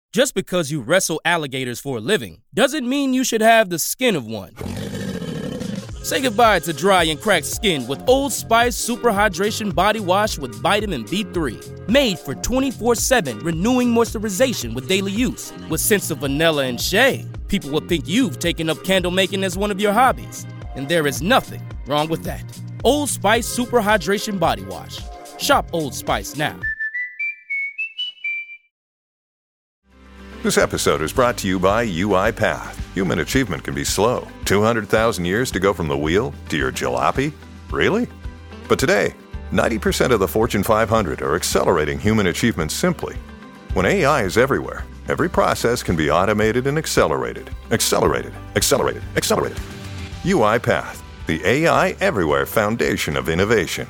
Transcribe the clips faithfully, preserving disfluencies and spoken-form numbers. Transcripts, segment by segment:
Just because you wrestle alligators for a living doesn't mean you should have the skin of one. Say goodbye to dry and cracked skin with Old Spice Super Hydration Body Wash with vitamin B three. Made for twenty-four seven renewing moisturization with daily use. With scents of vanilla and shea, people will think you've taken up candle making as one of your hobbies. And there is nothing wrong with that. Old Spice Super Hydration Body Wash. Shop Old Spice now. This episode is brought to you by UiPath. Human achievement can be slow. two hundred thousand years to go from the wheel to your jalopy? Really? But today, ninety percent of the Fortune five hundred are accelerating human achievement simply. When A I is everywhere, every process can be automated and accelerated. Accelerated, accelerated, accelerated. UiPath, the A I everywhere foundation of innovation.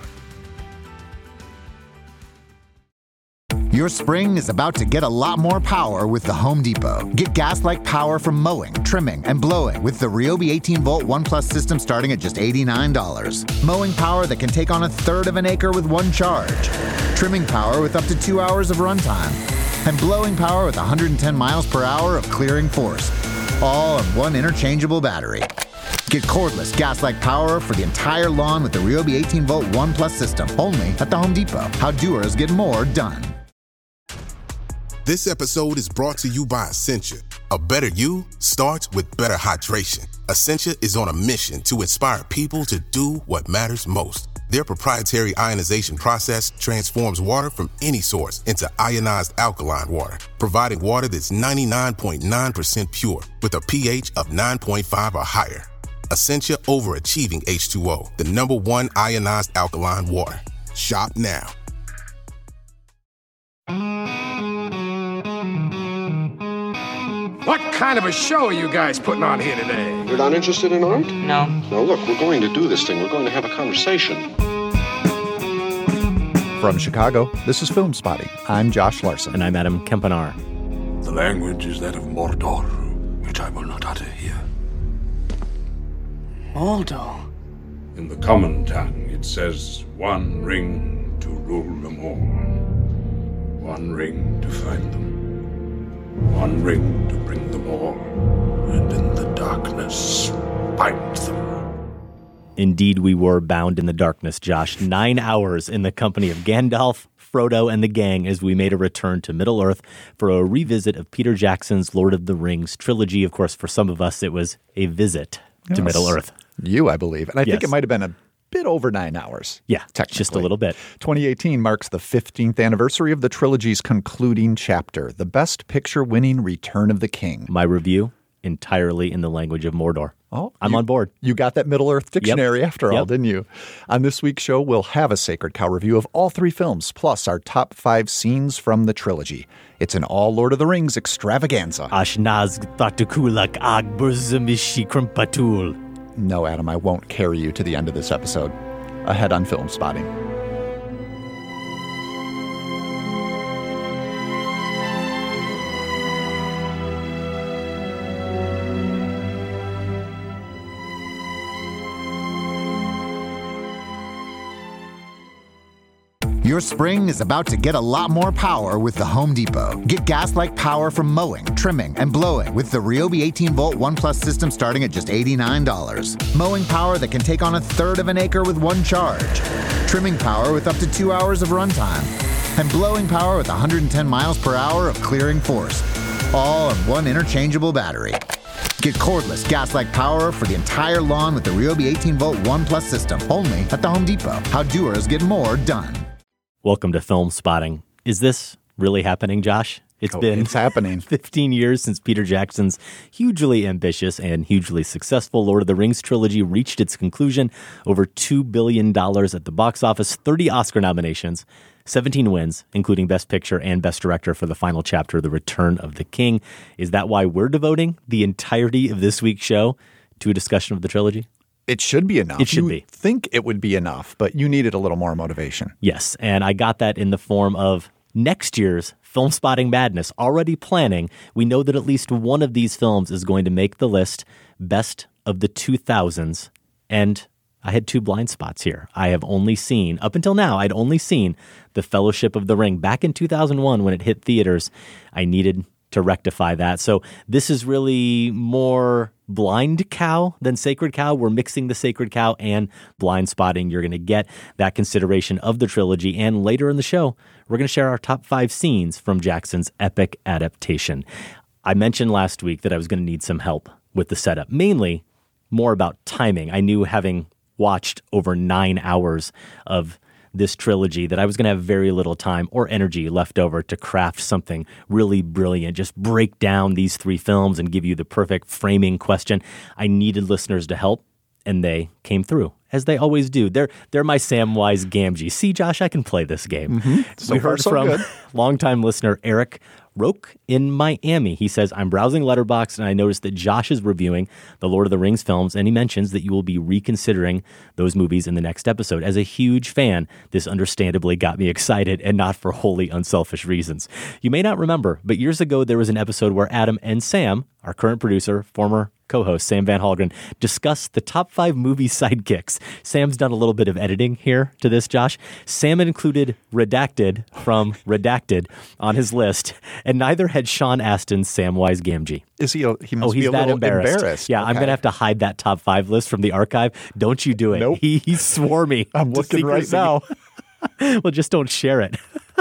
Your spring is about to get a lot more power with the Home Depot. Get gas-like power from mowing, trimming, and blowing with the Ryobi eighteen volt One Plus system starting at just eighty-nine dollars. Mowing power that can take on a third of an acre with one charge. Trimming power with up to two hours of runtime. And blowing power with one hundred ten miles per hour of clearing force. All on one interchangeable battery. Get cordless gas-like power for the entire lawn with the Ryobi eighteen volt One Plus system. Only at the Home Depot. How doers get more done. This episode is brought to you by Essentia. A better you starts with better hydration. Essentia is on a mission to inspire people to do what matters most. Their proprietary ionization process transforms water from any source into ionized alkaline water, providing water that's ninety-nine point nine percent pure with a pH of nine point five or higher. Essentia overachieving H two O, the number one ionized alkaline water. Shop now. What kind of a show are you guys putting on here today? You're not interested in art? No. Now look, we're going to do this thing. We're going to have a conversation. From Chicago, this is Film Spotting. I'm Josh Larson. And I'm Adam Kempenar. The language is that of Mordor, which I will not utter here. Mordor? In the common tongue, it says, one ring to rule them all. One ring to find them. One ring to bring them all, and in the darkness, bind them. Indeed, we were bound in the darkness, Josh. Nine hours in the company of Gandalf, Frodo, and the gang as we made a return to Middle-earth for a revisit of Peter Jackson's Lord of the Rings trilogy. Of course, for some of us, it was a visit to yes. Middle-earth. You, I believe. And I yes. think it might have been a bit over nine hours. Yeah, just a little bit. twenty eighteen marks the fifteenth anniversary of the trilogy's concluding chapter, the Best Picture-winning Return of the King. My review, entirely in the language of Mordor. Oh, I'm you, on board. You got that Middle-earth dictionary yep. after all, yep. didn't you? On this week's show, we'll have a Sacred Cow review of all three films, plus our top five scenes from the trilogy. It's an all Lord of the Rings extravaganza. Ashnaz Tatukulak Agburzamishi Krimpatul. No, Adam, I won't carry you to the end of this episode. Ahead on Film Spotting. Your spring is about to get a lot more power with the Home Depot. Get gas-like power from mowing, trimming, and blowing with the Ryobi eighteen volt One Plus system starting at just eighty-nine dollars. Mowing power that can take on a third of an acre with one charge. Trimming power with up to two hours of runtime. And blowing power with one hundred ten miles per hour of clearing force. All on one interchangeable battery. Get cordless gas-like power for the entire lawn with the Ryobi eighteen volt One Plus system. Only at the Home Depot. How doers get more done. Welcome to Film Spotting. Is this really happening, Josh? It's oh, been it's happening. fifteen years since Peter Jackson's hugely ambitious and hugely successful Lord of the Rings trilogy reached its conclusion. Over two billion dollars at the box office, thirty Oscar nominations, seventeen wins, including Best Picture and Best Director for the final chapter, The Return of the King. Is that why we're devoting the entirety of this week's show to a discussion of the trilogy? It should be enough. It should you be. Think it would be enough, but you needed a little more motivation. Yes, and I got that in the form of next year's Film Spotting Madness. Already planning, we know that at least one of these films is going to make the list, Best of the two thousands, and I had two blind spots here. I have only seen, up until now, I'd only seen The Fellowship of the Ring back in two thousand one when it hit theaters. I needed to to rectify that. So this is really more blind cow than sacred cow. We're mixing the sacred cow and blind spotting. You're going to get that consideration of the trilogy. And later in the show, we're going to share our top five scenes from Jackson's epic adaptation. I mentioned last week that I was going to need some help with the setup, mainly more about timing. I knew, having watched over nine hours of this trilogy, that I was going to have very little time or energy left over to craft something really brilliant, just break down these three films and give you the perfect framing question. I needed listeners to help, and they came through, as they always do. They're they're my Samwise Gamgee. See, Josh, I can play this game. Mm-hmm. So we far, heard so from good. longtime listener Eric Roke in Miami. He says, I'm browsing Letterboxd and I noticed that Josh is reviewing the Lord of the Rings films, and he mentions that you will be reconsidering those movies in the next episode. As a huge fan, this understandably got me excited, and not for wholly unselfish reasons. You may not remember, but years ago there was an episode where Adam and Sam, our current producer, former co-host Sam Van Halgren, discussed the top five movie sidekicks. Sam's done a little bit of editing here to this, Josh. Sam included Redacted from Redacted on his list, and neither had Sean Astin's Samwise Gamgee. Is he? A, he must oh, he's be a that little embarrassed. embarrassed. Yeah, Okay. I'm going to have to hide that top five list from the archive. Don't you do it. Nope. He, he swore me. I'm to looking right secrecy. now. Well, just don't share it.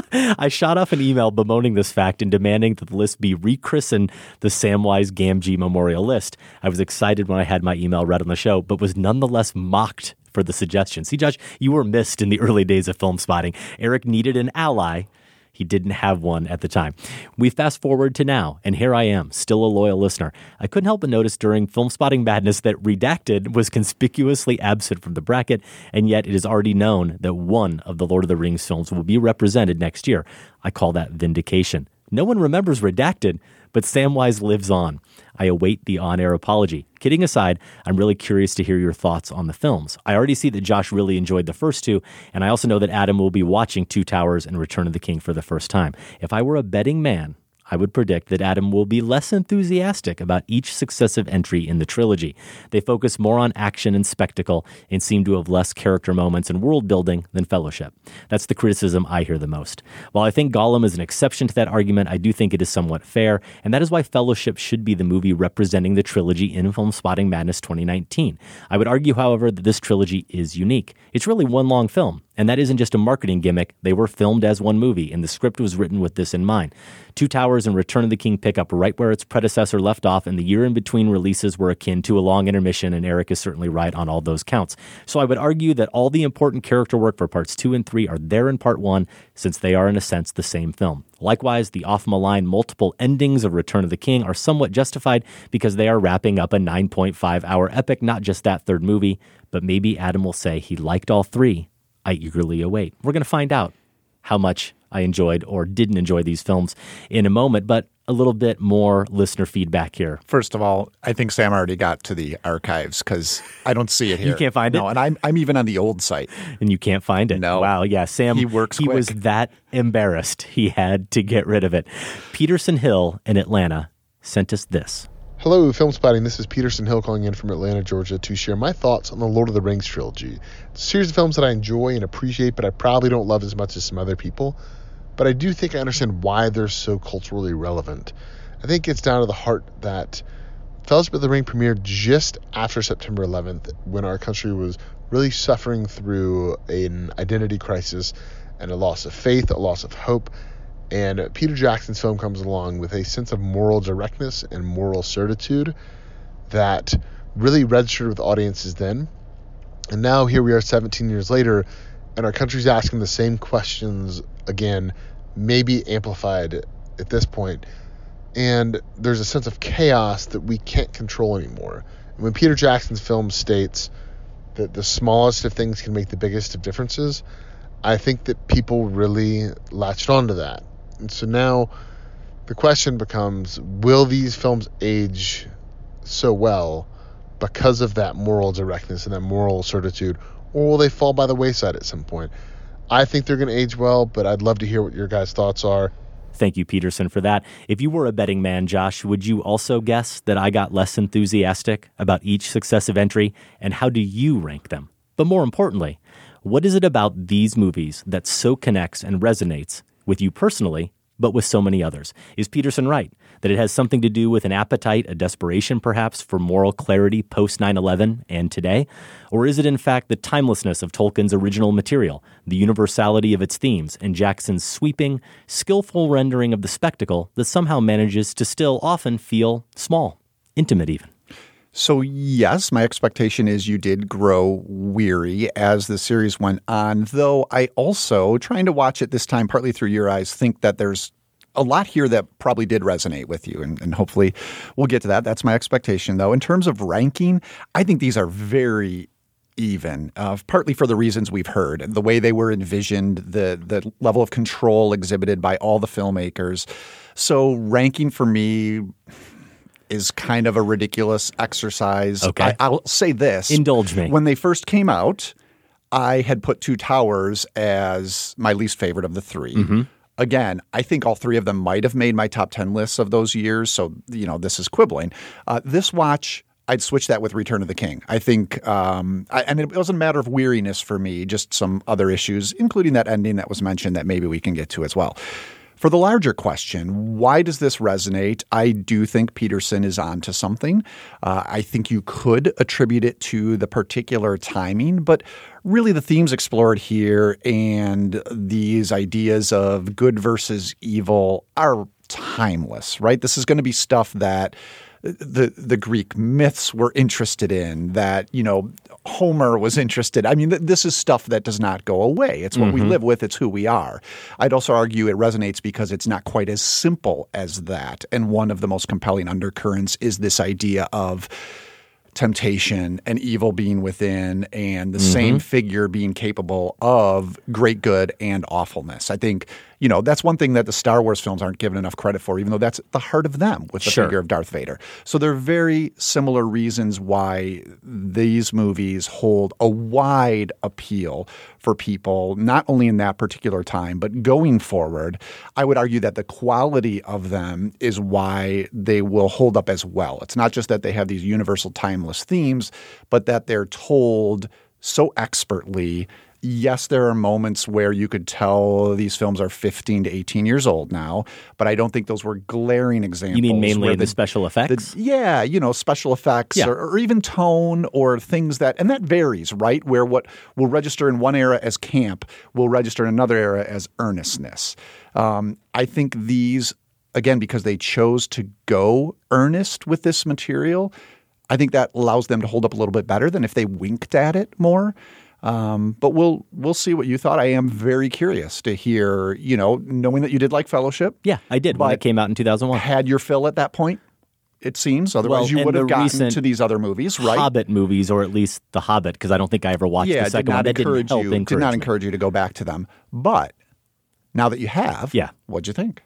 I shot off an email bemoaning this fact and demanding that the list be rechristened the Samwise Gamgee Memorial List. I was excited when I had my email read on the show, but was nonetheless mocked for the suggestion. See, Josh, you were missed in the early days of film spotting. Eric needed an ally. He didn't have one at the time. We fast forward to now, and here I am, still a loyal listener. I couldn't help but notice during Film Spotting Madness that Redacted was conspicuously absent from the bracket, and yet it is already known that one of the Lord of the Rings films will be represented next year. I call that vindication. No one remembers Redacted, but Samwise lives on. I await the on-air apology. Kidding aside, I'm really curious to hear your thoughts on the films. I already see that Josh really enjoyed the first two, and I also know that Adam will be watching Two Towers and Return of the King for the first time. If I were a betting man, I would predict that Adam will be less enthusiastic about each successive entry in the trilogy. They focus more on action and spectacle and seem to have less character moments and world building than Fellowship. That's the criticism I hear the most. While I think Gollum is an exception to that argument, I do think it is somewhat fair, and that is why Fellowship should be the movie representing the trilogy in Film Spotting Madness twenty nineteen. I would argue, however, that this trilogy is unique. It's really one long film, and that isn't just a marketing gimmick. They were filmed as one movie, and the script was written with this in mind. Two Towers and Return of the King pick up right where its predecessor left off, and the year in between releases were akin to a long intermission, and Eric is certainly right on all those counts. So I would argue that all the important character work for parts two and three are there in part one, since they are in a sense the same film. Likewise, the off-malign multiple endings of Return of the King are somewhat justified because they are wrapping up a nine point five hour epic, not just that third movie, but maybe Adam will say he liked all three. I eagerly await. We're going to find out how much I enjoyed or didn't enjoy these films in a moment, but a little bit more listener feedback here. First of all, I think Sam already got to the archives because I don't see it here. You can't find it? No, and I'm I'm even on the old site. And you can't find it? No. Wow, yeah, Sam, He works he quick. was that embarrassed. He had to get rid of it. Peterson Hill in Atlanta sent us this. Hello, Film Spotting. This is Peterson Hill calling in from Atlanta, Georgia, to share my thoughts on the Lord of the Rings trilogy. It's a series of films that I enjoy and appreciate, but I probably don't love as much as some other people. But I do think I understand why they're so culturally relevant. I think it's down to the heart that Fellowship of the Ring premiered just after September eleventh, when our country was really suffering through an identity crisis and a loss of faith, a loss of hope. And Peter Jackson's film comes along with a sense of moral directness and moral certitude that really registered with audiences then. And now here we are seventeen years later, and our country's asking the same questions again, maybe amplified at this point. And there's a sense of chaos that we can't control anymore. And when Peter Jackson's film states that the smallest of things can make the biggest of differences, I think that people really latched onto that. And so now the question becomes, will these films age so well because of that moral directness and that moral certitude, or will they fall by the wayside at some point? I think they're going to age well, but I'd love to hear what your guys' thoughts are. Thank you, Peterson, for that. If you were a betting man, Josh, would you also guess that I got less enthusiastic about each successive entry, and how do you rank them? But more importantly, what is it about these movies that so connects and resonates with you personally but with so many others. Is Peterson right that it has something to do with an appetite, a desperation perhaps, for moral clarity post nine eleven and today? Or is it in fact the timelessness of Tolkien's original material, the universality of its themes, and Jackson's sweeping, skillful rendering of the spectacle that somehow manages to still often feel small, intimate even? So yes, my expectation is you did grow weary as the series went on, though I also, trying to watch it this time partly through your eyes, think that there's a lot here that probably did resonate with you, and, and hopefully we'll get to that. That's my expectation, though. In terms of ranking, I think these are very even, uh, partly for the reasons we've heard, the way they were envisioned, the the level of control exhibited by all the filmmakers. So ranking for me is kind of a ridiculous exercise. Okay. I, I'll say this. Indulge me. When they first came out, I had put Two Towers as my least favorite of the three. Mm-hmm. Again, I think all three of them might have made my top ten lists of those years. So, you know, this is quibbling. Uh, this watch, I'd switch that with Return of the King. I think, um, I, and it wasn't a matter of weariness for me, just some other issues, including that ending that was mentioned that maybe we can get to as well. For the larger question, why does this resonate? I do think Peterson is onto something. Uh, I think you could attribute it to the particular timing, but really the themes explored here and these ideas of good versus evil are timeless, right? This is going to be stuff that the the Greek myths were interested in, that, you know, Homer was interested. I mean, th- this is stuff that does not go away. It's what mm-hmm. we live with. It's who we are. I'd also argue it resonates because it's not quite as simple as that. And one of the most compelling undercurrents is this idea of temptation and evil being within, and the mm-hmm. same figure being capable of great good and awfulness. I think, you know, that's one thing that the Star Wars films aren't given enough credit for, even though that's at the heart of them with the sure. figure of Darth Vader. So there are very similar reasons why these movies hold a wide appeal for people, not only in that particular time, but going forward. I would argue that the quality of them is why they will hold up as well. It's not just that they have these universal timeless themes, but that they're told so expertly. Yes, there are moments where you could tell these films are fifteen to eighteen years old now, but I don't think those were glaring examples. You mean mainly the, the special effects? The, yeah, you know, special effects yeah. or, or even tone or things that – and that varies, right? Where what will register in one era as camp will register in another era as earnestness. Um, I think these, again, because they chose to go earnest with this material, I think that allows them to hold up a little bit better than if they winked at it more. Um, but we'll we'll see what you thought. I am very curious to hear, you know, knowing that you did like Fellowship. Yeah, I did when it came out in two thousand one. Had your fill at that point, it seems. Otherwise, well, you would have gotten to these other movies, right? Hobbit movies, or at least The Hobbit, because I don't think I ever watched yeah, the second did not one. That encourage didn't help you, encourage did not me. encourage you to go back to them. But now that you have, yeah. what'd you think?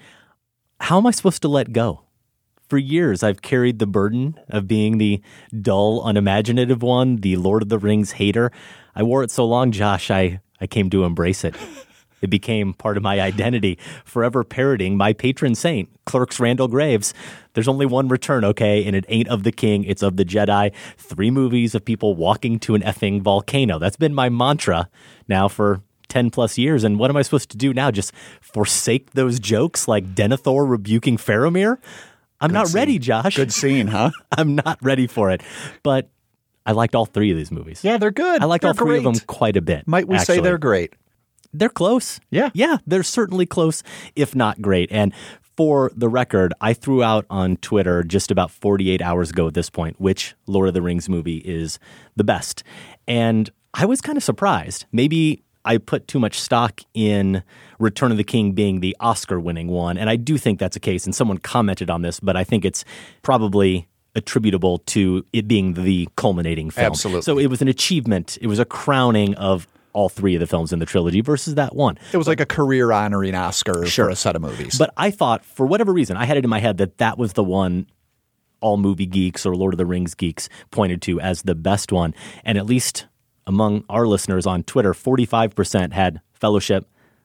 How am I supposed to let go? For years, I've carried the burden of being the dull, unimaginative one, the Lord of the Rings hater. I wore it so long, Josh, I, I came to embrace it. It became part of my identity, forever parroting my patron saint, Clerks Randall Graves. There's only one return, okay, and it ain't of the king, it's of the Jedi. Three movies of people walking to an effing volcano. That's been my mantra now for ten plus years. And what am I supposed to do now? Just forsake those jokes like Denethor rebuking Faramir? I'm Good not scene. ready, Josh. Good scene, huh? I'm not ready for it. But I liked all three of these movies. Yeah, they're good. I liked they're all three great. of them quite a bit. Might we actually. say they're great? They're close. Yeah. Yeah, they're certainly close, if not great. And for the record, I threw out on Twitter just about forty-eight hours ago at this point which Lord of the Rings movie is the best. And I was kind of surprised. Maybe I put too much stock in Return of the King being the Oscar-winning one, and I do think that's a case, and someone commented on this, but I think it's probably attributable to it being the culminating film. Absolutely. So it was an achievement. It was a crowning of all three of the films in the trilogy versus that one. It was like a career-honoring Oscar Sure. for a set of movies. But I thought, for whatever reason, I had it in my head that that was the one all movie geeks or Lord of the Rings geeks pointed to as the best one, and at least among our listeners on Twitter, forty-five percent had Fellowship,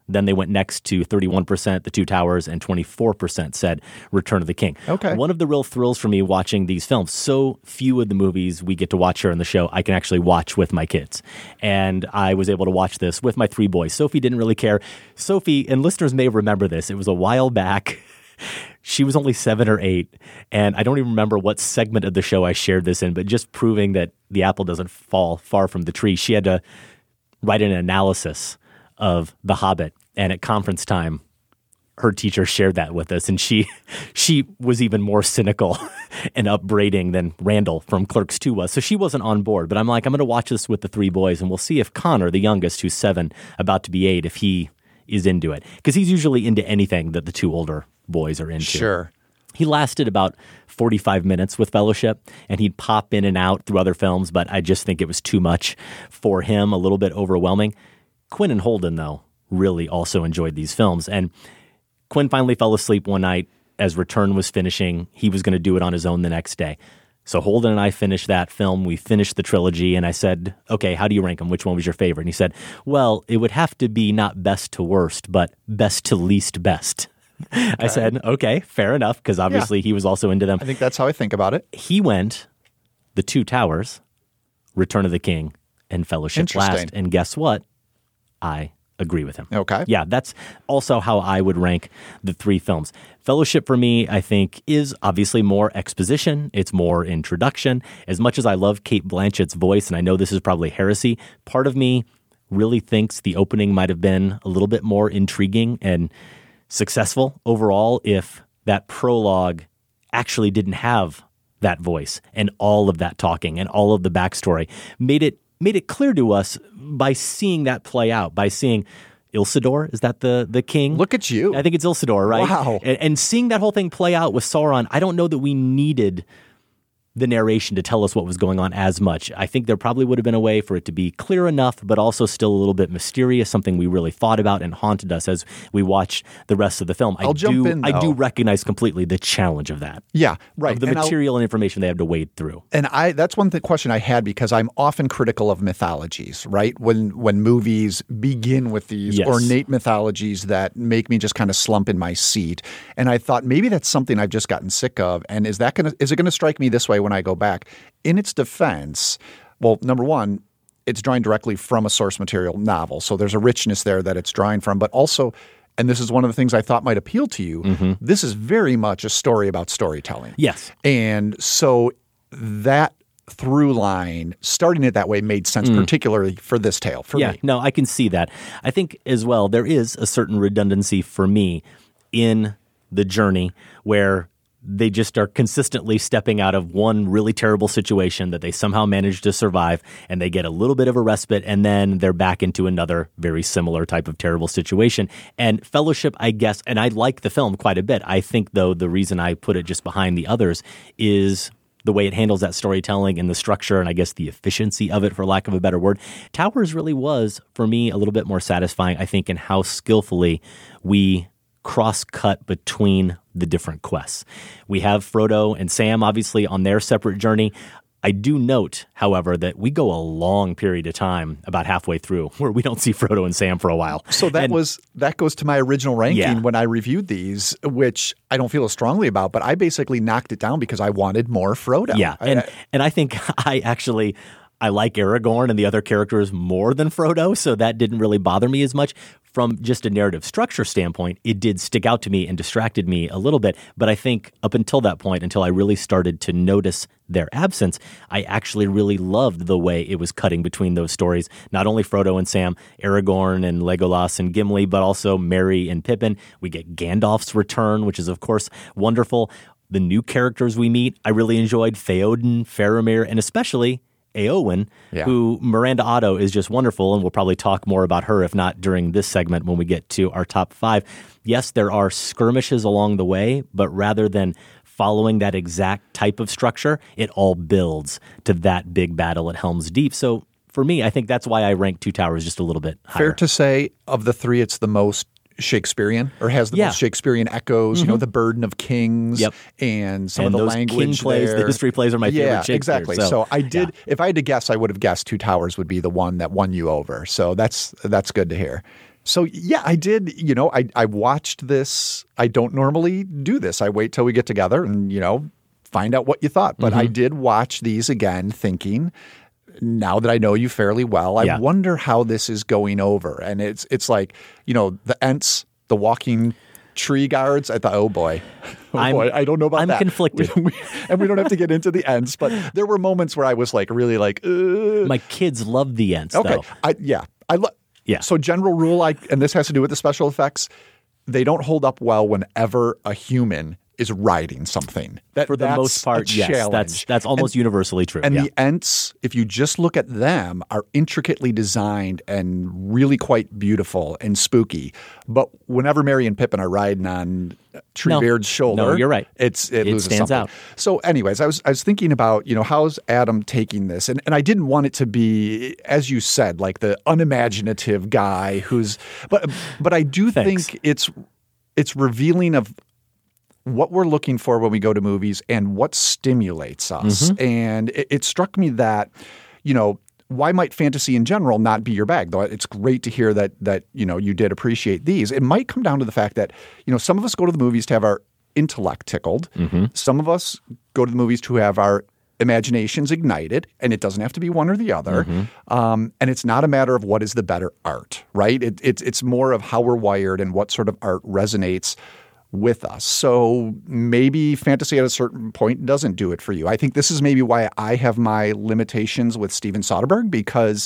Then they went next to thirty-one percent, The Two Towers, and twenty-four percent said Return of the King. Okay. One of the real thrills for me watching these films, so few of the movies we get to watch here on the show, I can actually watch with my kids. And I was able to watch this with my three boys. Sophie didn't really care. Sophie, and listeners may remember this, it was a while back. She was only seven or eight, and I don't even remember what segment of the show I shared this in, but just proving that the apple doesn't fall far from the tree, she had to write an analysis of The Hobbit, and at conference time, her teacher shared that with us, and she she was even more cynical and upbraiding than Randall from Clerks two was. So she wasn't on board, but I'm like, I'm going to watch this with the three boys, and we'll see if Connor, the youngest, who's seven, about to be eight, if he is into it. Because he's usually into anything that the two older boys are into. Sure. He lasted about forty-five minutes with Fellowship, and he'd pop in and out through other films, but I just think it was too much for him, a little bit overwhelming. Quinn and Holden, though, really also enjoyed these films. And Quinn finally fell asleep one night as Return was finishing. He was going to do it on his own the next day. So Holden and I finished that film. We finished the trilogy, and I said, okay, how do you rank them? Which one was your favorite? And he said, well, it would have to be not best to worst, but best to least best. Okay. I said, okay, fair enough, because obviously yeah. he was also into them. I think that's how I think about it. He went The Two Towers, Return of the King, and Fellowship last. And guess what? I agree with him. Okay. Yeah, that's also how I would rank the three films. Fellowship for me, I think, is obviously more exposition. It's more introduction. As much as I love Cate Blanchett's voice, and I know this is probably heresy, part of me really thinks the opening might have been a little bit more intriguing and successful overall if that prologue actually didn't have that voice and all of that talking and all of the backstory. Made it made it clear to us by seeing that play out, by seeing Ilsidor, is that the the king? Look at you. I think it's Ilsidor, right? Wow. And, and seeing that whole thing play out with Sauron, I don't know that we needed the narration to tell us what was going on as much. I think there probably would have been a way for it to be clear enough, but also still a little bit mysterious, something we really thought about and haunted us as we watched the rest of the film. I'll I jump do, in, though. I do recognize completely the challenge of that. Yeah, right. Of the and material I'll, and information they have to wade through. And I that's one th- question I had because I'm often critical of mythologies, right? When when movies begin with these Yes. ornate mythologies that make me just kind of slump in my seat. And I thought maybe that's something I've just gotten sick of. And is that gonna is it gonna strike me this way when I go back? In its defense, well, number one, it's drawing directly from a source material novel. So there's a richness there that it's drawing from. But also, and this is one of the things I thought might appeal to you, mm-hmm. this is very much a story about storytelling. Yes. And so that through line, starting it that way made sense, mm. particularly for this tale, for yeah, me. No, I can see that. I think as well, there is a certain redundancy for me in the journey where they just are consistently stepping out of one really terrible situation that they somehow manage to survive, and they get a little bit of a respite, and then they're back into another very similar type of terrible situation. And Fellowship, I guess, and I like the film quite a bit. I think, though, the reason I put it just behind the others is the way it handles that storytelling and the structure and I guess the efficiency of it, for lack of a better word. Towers really was, for me, a little bit more satisfying, I think, in how skillfully we cross-cut between the different quests. We have Frodo and Sam, obviously, on their separate journey. I do note, however, that we go a long period of time, about halfway through, where we don't see Frodo and Sam for a while. So that and, was that goes to my original ranking yeah. when I reviewed these, which I don't feel as strongly about, but I basically knocked it down because I wanted more Frodo. Yeah, I, and I, and I think I actually I like Aragorn and the other characters more than Frodo, so that didn't really bother me as much. From just a narrative structure standpoint, it did stick out to me and distracted me a little bit. But I think up until that point, until I really started to notice their absence, I actually really loved the way it was cutting between those stories. Not only Frodo and Sam, Aragorn and Legolas and Gimli, but also Merry and Pippin. We get Gandalf's return, which is, of course, wonderful. The new characters we meet, I really enjoyed. Theoden, Faramir, and especially Eowyn, yeah. who Miranda Otto is just wonderful, and we'll probably talk more about her, if not during this segment when we get to our top five. Yes, there are skirmishes along the way, but rather than following that exact type of structure, it all builds to that big battle at Helm's Deep. So for me, I think that's why I rank Two Towers just a little bit higher. Fair to say, of the three, it's the most Shakespearean, or has the yeah. most Shakespearean echoes, mm-hmm. you know, the burden of kings yep. and some and of the those language king plays, there. The history plays are my favorite yeah, Shakespeare. exactly. So, So, I did, yeah. if I had to guess, I would have guessed Two Towers would be the one that won you over. So that's that's good to hear. So, yeah, I did, you know, I, I watched this. I don't normally do this. I wait till we get together and, you know, find out what you thought. But mm-hmm. I did watch these again thinking, now that I know you fairly well, I yeah. wonder how this is going over. And it's it's like, you know, the Ents, the walking tree guards. I thought, oh, boy. Oh, I'm, boy, I don't know about I'm that. I'm conflicted. We, we, and we don't have to get into the Ents. But there were moments where I was like, really like, Ugh. My kids love the Ents, okay. though. I, yeah. I love. Yeah. So general rule, I, and this has to do with the special effects, they don't hold up well whenever a human is riding something. That, For the that's most part, a yes. challenge. That's that's almost and, universally true. And yeah. the Ents, if you just look at them, are intricately designed and really quite beautiful and spooky. But whenever Merry and Pippin are riding on Treebeard's no. shoulder, no, you're right. It's it, it loses stands something. out. So, anyways, I was I was thinking about, you know, how's Adam taking this, and and I didn't want it to be, as you said, like the unimaginative guy who's, but but I do Thanks. think it's it's revealing of what we're looking for when we go to movies and what stimulates us. Mm-hmm. And it, it struck me that, you know, why might fantasy in general not be your bag? Though it's great to hear that that you know you did appreciate these. It might come down to the fact that, you know, some of us go to the movies to have our intellect tickled. Mm-hmm. Some of us go to the movies to have our imaginations ignited, and it doesn't have to be one or the other. Mm-hmm. Um, and it's not a matter of what is the better art, right? It, it, it's more of how we're wired and what sort of art resonates with us. So maybe fantasy at a certain point doesn't do it for you. I think this is maybe why I have my limitations with Steven Soderbergh, because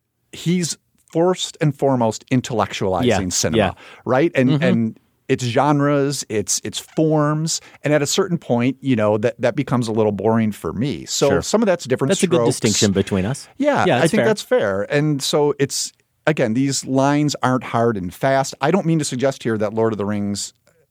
he's first and foremost intellectualizing yeah, cinema, yeah. right? And mm-hmm. and it's genres, it's it's forms, and at a certain point, you know, that, that becomes a little boring for me. So sure. some of that's different That's strokes. a good distinction between us. Yeah, yeah I think fair. that's fair. And so it's, again, these lines aren't hard and fast. I don't mean to suggest here that Lord of the Rings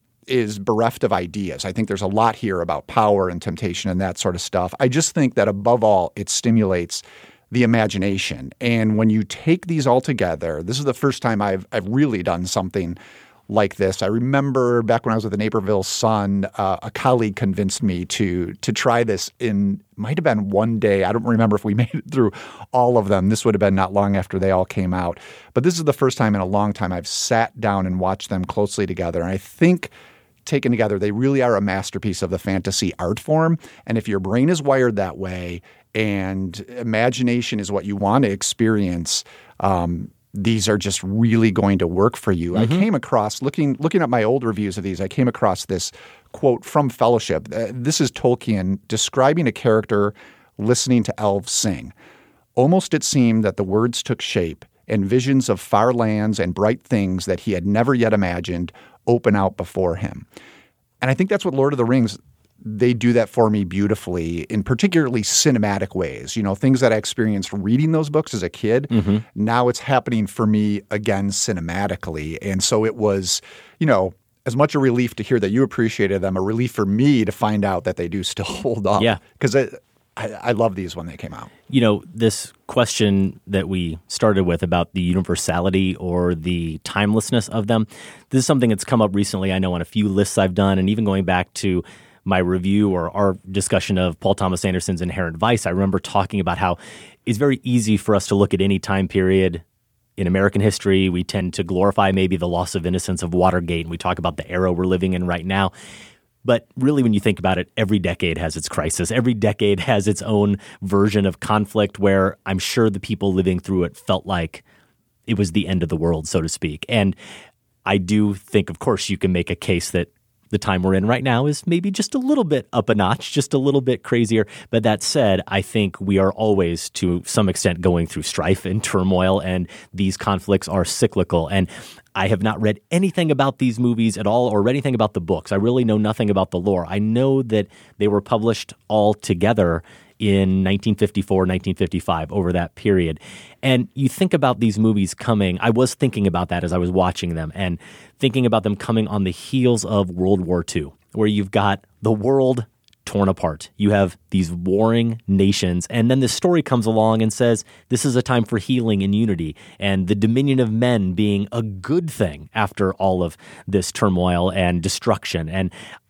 is bereft of ideas. I think there's a lot here about power and temptation and that sort of stuff. I just think that above all, it stimulates the imagination. And when you take these all together, this is the first time I've I've really done something like this. I remember back when I was with the Naperville Sun, uh, a colleague convinced me to to try this in, might have been one day. I don't remember if we made it through all of them. This would have been not long after they all came out. But this is the first time in a long time I've sat down and watched them closely together. And I think taken together, they really are a masterpiece of the fantasy art form. And if your brain is wired that way and imagination is what you want to experience, um, these are just really going to work for you. Mm-hmm. I came across, looking looking at my old reviews of these, I came across this quote from Fellowship. Uh, this is Tolkien describing a character listening to elves sing. Almost it seemed that the words took shape, and visions of far lands and bright things that he had never yet imagined open out before him. And I think that's what Lord of the Rings, they do that for me beautifully in particularly cinematic ways. You know, things that I experienced reading those books as a kid, mm-hmm. now it's happening for me again cinematically. And so it was, you know, as much a relief to hear that you appreciated them, a relief for me to find out that they do still hold up. Yeah. Because I, I, I love these when they came out. You know, this question that we started with about the universality or the timelessness of them, this is something that's come up recently, I know, on a few lists I've done, and even going back to my review or our discussion of Paul Thomas Anderson's Inherent Vice, I remember talking about how it's very easy for us to look at any time period in American history. We tend to glorify maybe the loss of innocence of Watergate, and we talk about the era we're living in right now. But really, when you think about it, every decade has its crisis. Every decade has its own version of conflict where I'm sure the people living through it felt like it was the end of the world, so to speak. And I do think, of course, you can make a case that the time we're in right now is maybe just a little bit up a notch, just a little bit crazier. But that said, I think we are always, to some extent, going through strife and turmoil, and these conflicts are cyclical. And I have not read anything about these movies at all or read anything about the books. I really know nothing about the lore. I know that they were published all together in nineteen fifty-four, nineteen fifty-five, over that period. And you think about these movies coming, I was thinking about that as I was watching them and thinking about them coming on the heels of World War Two, where you've got the world torn apart. You have these warring nations, and then this story comes along and says this is a time for healing and unity, and the dominion of men being a good thing after all of this turmoil and destruction. And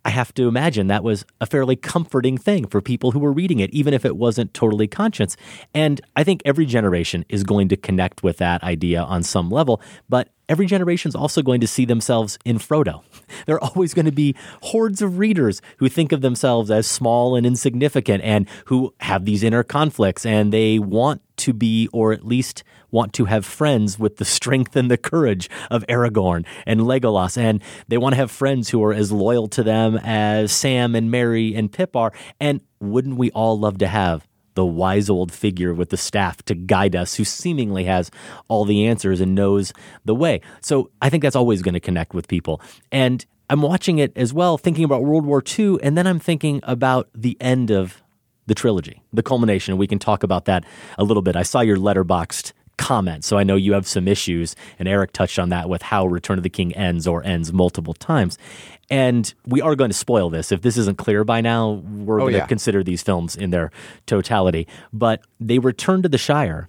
I have to imagine that was a fairly comforting thing for people who were reading it, even if it wasn't totally conscious. And I think every generation is going to connect with that idea on some level, but every generation is also going to see themselves in Frodo. There are always going to be hordes of readers who think of themselves as small and insignificant and who have these inner conflicts, and they want to be, or at least want to have friends with the strength and the courage of Aragorn and Legolas, and they want to have friends who are as loyal to them as Sam and Merry and Pip are. And wouldn't we all love to have the wise old figure with the staff to guide us, who seemingly has all the answers and knows the way? So I think that's always going to connect with people. And I'm watching it as well, thinking about World War Two, and then I'm thinking about the end of the trilogy, the culmination, and we can talk about that a little bit. I saw your Letterboxd comment, so I know you have some issues, and Eric touched on that with how Return of the King ends or ends multiple times. And we are going to spoil this. If this isn't clear by now, we're oh, going to yeah. consider these films in their totality. But they return to the Shire,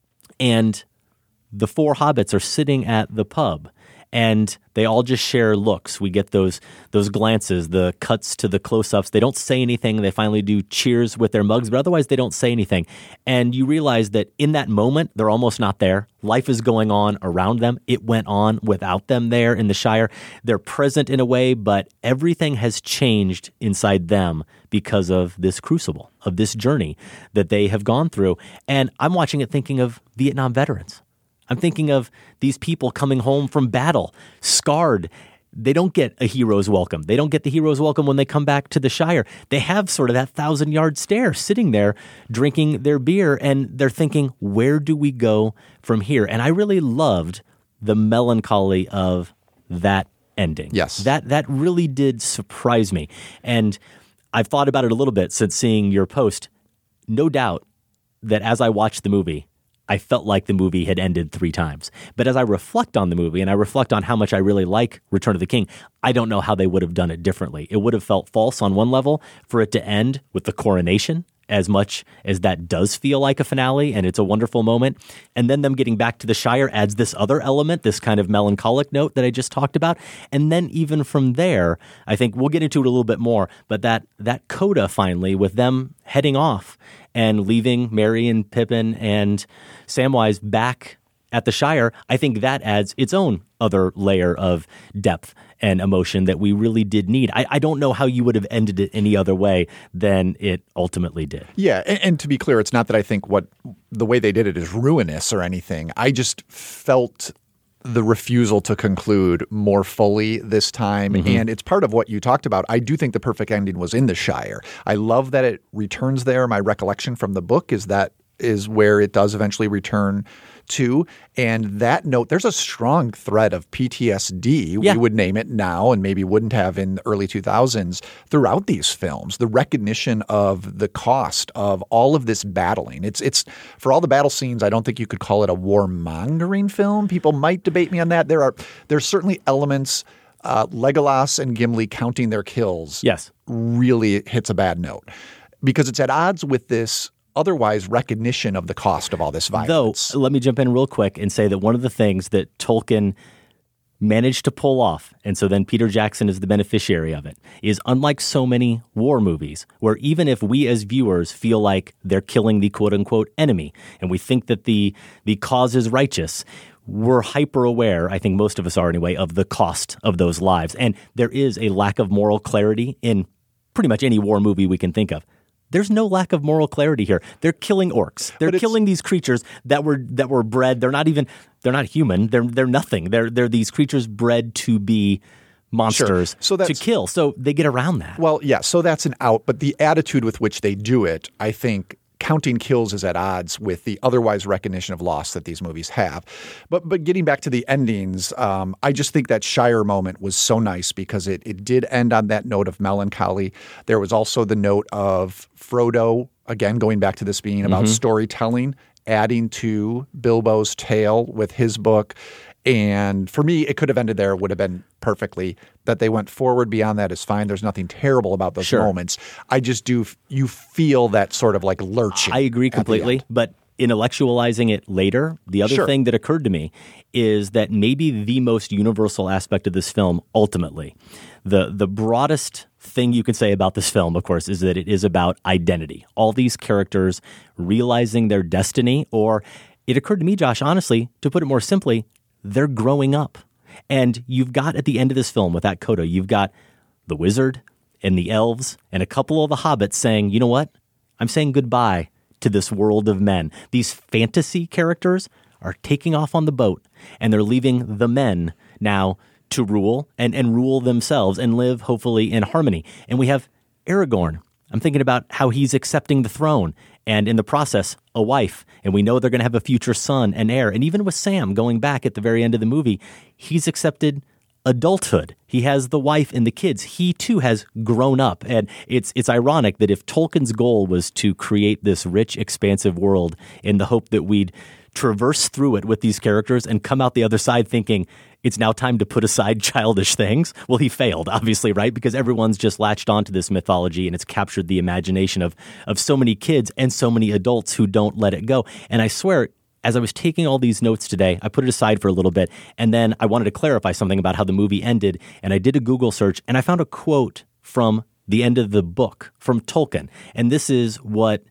and the four hobbits are sitting at the pub, and they all just share looks. We get those those glances, the cuts to the close-ups. They don't say anything. They finally do cheers with their mugs, but otherwise they don't say anything. And you realize that in that moment, they're almost not there. Life is going on around them. It went on without them there in the Shire. They're present in a way, but everything has changed inside them because of this crucible, of this journey that they have gone through. And I'm watching it thinking of Vietnam veterans. I'm thinking of these people coming home from battle, scarred. They don't get a hero's welcome. They don't get the hero's welcome when they come back to the Shire. They have sort of that thousand-yard stare sitting there drinking their beer, and they're thinking, where do we go from here? And I really loved the melancholy of that ending. Yes. That, that really did surprise me. And I've thought about it a little bit since seeing your post. No doubt that as I watched the movie, I felt like the movie had ended three times. But as I reflect on the movie and I reflect on how much I really like Return of the King, I don't know how they would have done it differently. It would have felt false on one level for it to end with the coronation, as much as that does feel like a finale and it's a wonderful moment. And then them getting back to the Shire adds this other element, this kind of melancholic note that I just talked about. And then even from there, I think we'll get into it a little bit more, but that that coda finally with them heading off and leaving Merry and Pippin and Samwise back at the Shire, I think that adds its own other layer of depth and emotion that we really did need. I, I don't know how you would have ended it any other way than it ultimately did. Yeah, and, and to be clear, it's not that I think what the way they did it is ruinous or anything. I just felt the refusal to conclude more fully this time. Mm-hmm. And it's part of what you talked about. I do think the perfect ending was in the Shire. I love that it returns there. My recollection from the book is that is where it does eventually return to. And that note, there's a strong thread of P T S D, yeah. we would name it now and maybe wouldn't have in the early two thousands, throughout these films. The recognition of the cost of all of this battling. It's, it's for all the battle scenes, I don't think you could call it a warmongering film. People might debate me on that. There are there's certainly elements, uh, Legolas and Gimli counting their kills yes. really hits a bad note because it's at odds with this otherwise recognition of the cost of all this violence. Though, let me jump in real quick and say that one of the things that Tolkien managed to pull off, and so then Peter Jackson is the beneficiary of it, is unlike so many war movies, where even if we as viewers feel like they're killing the quote-unquote enemy, and we think that the the cause is righteous, we're hyper aware, I think most of us are anyway, of the cost of those lives. And there is a lack of moral clarity in pretty much any war movie we can think of. There's no lack of moral clarity here. They're killing orcs. They're killing these creatures that were that were bred. They're not even they're not human. They're they're nothing. They're they're these creatures bred to be monsters sure. so to kill. So they get around that. Well, yeah, so that's an out, but the attitude with which they do it, I think counting kills is at odds with the otherwise recognition of loss that these movies have. But but getting back to the endings, um, I just think that Shire moment was so nice because it it did end on that note of melancholy. There was also the note of Frodo, again, going back to this being about mm-hmm. storytelling, adding to Bilbo's tale with his book. And for me, it could have ended there. It would have been perfectly. That they went forward beyond that is fine. There's nothing terrible about those sure. moments. I just do – you feel that sort of like lurching. I agree completely. But intellectualizing it later, the other Sure. thing that occurred to me is that maybe the most universal aspect of this film, ultimately, the the broadest thing you can say about this film, of course, is that it is about identity. All these characters realizing their destiny, or it occurred to me, Josh, honestly, to put it more simply, they're growing up. And you've got at the end of this film with that coda, you've got the wizard and the elves and a couple of the hobbits saying, you know what? I'm saying goodbye to this world of men. These fantasy characters are taking off on the boat, and they're leaving the men now to rule and, and rule themselves and live, hopefully, in harmony. And we have Aragorn. I'm thinking about how he's accepting the throne and, in the process, a wife. And we know they're going to have a future son and heir. And even with Sam going back at the very end of the movie, he's accepted adulthood. He has the wife and the kids. He, too, has grown up. And it's it's ironic that if Tolkien's goal was to create this rich, expansive world in the hope that we'd traverse through it with these characters and come out the other side thinking it's now time to put aside childish things. Well, he failed, obviously, right? Because everyone's just latched onto this mythology and it's captured the imagination of of so many kids and so many adults who don't let it go. And I swear, as I was taking all these notes today, I put it aside for a little bit, and then I wanted to clarify something about how the movie ended, and I did a Google search, and I found a quote from the end of the book from Tolkien. And this is what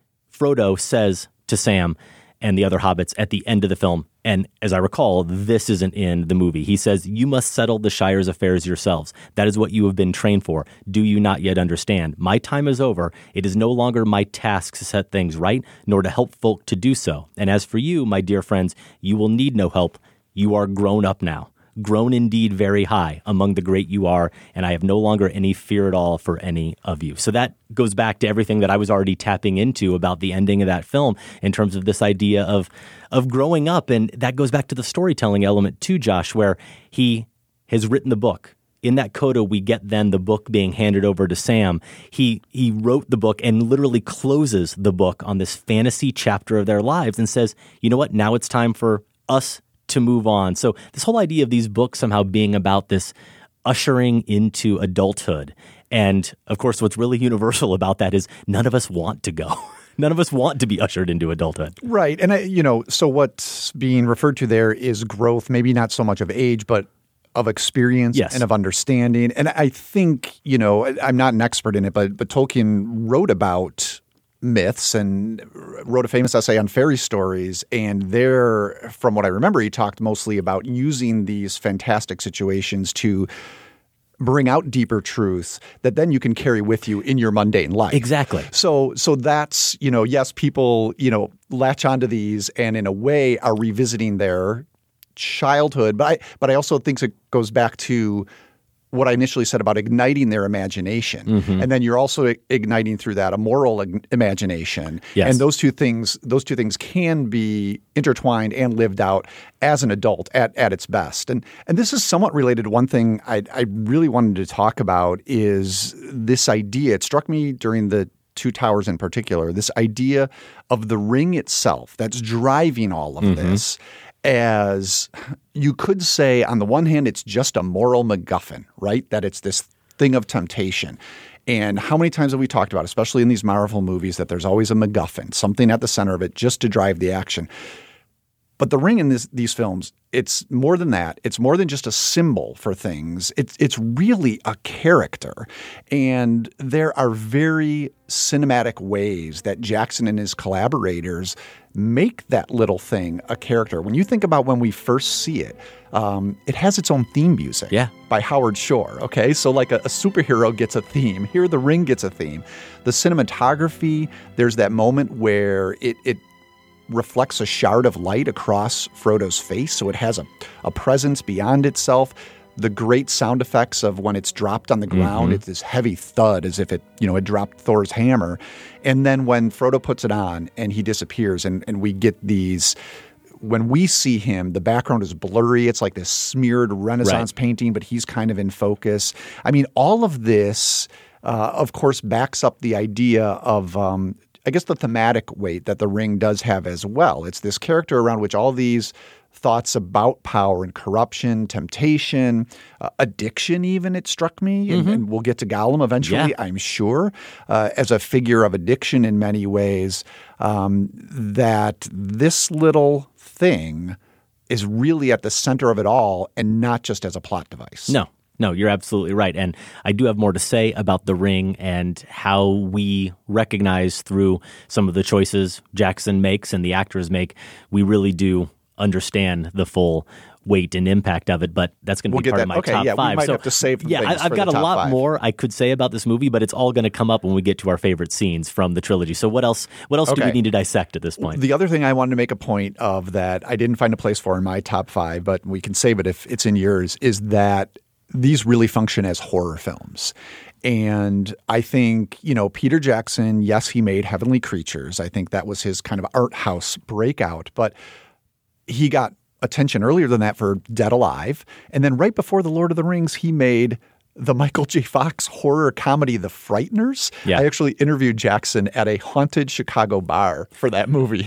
Frodo says to Sam and the other hobbits at the end of the film. And as I recall, this isn't in the movie. He says, "You must settle the Shire's affairs yourselves. That is what you have been trained for. Do you not yet understand? My time is over. It is no longer my task to set things right, nor to help folk to do so. And as for you, my dear friends, you will need no help. You are grown up now. Grown indeed very high among the great you are, and I have no longer any fear at all for any of you." So that goes back to everything that I was already tapping into about the ending of that film in terms of this idea of of growing up. And that goes back to the storytelling element too, Josh, where he has written the book. In that coda, we get then the book being handed over to Sam. He he wrote the book and literally closes the book on this fantasy chapter of their lives and says, you know what, now it's time for us to move on. So this whole idea of these books somehow being about this ushering into adulthood. And of course, what's really universal about that is none of us want to go. None of us want to be ushered into adulthood. Right. And, I, you know, so what's being referred to there is growth, maybe not so much of age, but of experience yes. and of understanding. And I think, you know, I'm not an expert in it, but but Tolkien wrote about myths and wrote a famous essay on fairy stories. And there, from what I remember, he talked mostly about using these fantastic situations to bring out deeper truths that then you can carry with you in your mundane life. Exactly. So so that's, you know, yes, people, you know, latch onto these and in a way are revisiting their childhood. But I, but I also think it goes back to what I initially said about igniting their imagination. Mm-hmm. And then you're also igniting through that a moral ig- imagination. Yes. And those two things those two things can be intertwined and lived out as an adult at, at its best. And and this is somewhat related to one thing I, I really wanted to talk about is this idea. It struck me during the Two Towers in particular, this idea of the ring itself that's driving all of mm-hmm. this. As you could say, on the one hand, it's just a moral MacGuffin, right? That it's this thing of temptation. And how many times have we talked about, especially in these Marvel movies, that there's always a MacGuffin, something at the center of it just to drive the action. But the ring in this, these films, it's more than that. It's more than just a symbol for things. It's it's really a character. And there are very cinematic ways that Jackson and his collaborators make that little thing a character. When you think about when we first see it, um, it has its own theme music yeah. by Howard Shore. Okay, so like a, a superhero gets a theme. Here, the ring gets a theme. The cinematography, there's that moment where it it reflects a shard of light across Frodo's face, so it has a, a presence beyond itself. The great sound effects of when it's dropped on the ground, mm-hmm. it's this heavy thud as if it, you know, it dropped Thor's hammer. And then when Frodo puts it on and he disappears and, and we get these, when we see him, the background is blurry. It's like this smeared Renaissance right. painting, but he's kind of in focus. I mean, all of this, uh, of course, backs up the idea of um, I guess the thematic weight that the ring does have as well. It's this character around which all these thoughts about power and corruption, temptation, uh, addiction even, it struck me. And, Mm-hmm. and we'll get to Gollum eventually, Yeah. I'm sure, uh, as a figure of addiction in many ways, um, that this little thing is really at the center of it all and not just as a plot device. No. No, you're absolutely right. And I do have more to say about The Ring and how we recognize through some of the choices Jackson makes and the actors make, we really do understand the full weight and impact of it. But that's going to We'll be get part that. of my Okay, top yeah, we five. might so, have to save some yeah, things I, I've for got the a top lot five. more I could say about this movie, but it's all going to come up when we get to our favorite scenes from the trilogy. So what else? What else do we Okay. need to dissect at this point? The other thing I wanted to make a point of that I didn't find a place for in my top five, but we can save it if it's in yours, is that these really function as horror films. And I think, you know, Peter Jackson, yes, he made Heavenly Creatures. I think that was his kind of art house breakout. But he got attention earlier than that for Dead Alive. And then right before The Lord of the Rings, he made the Michael J. Fox horror comedy, The Frighteners. Yeah. I actually interviewed Jackson at a haunted Chicago bar for that movie.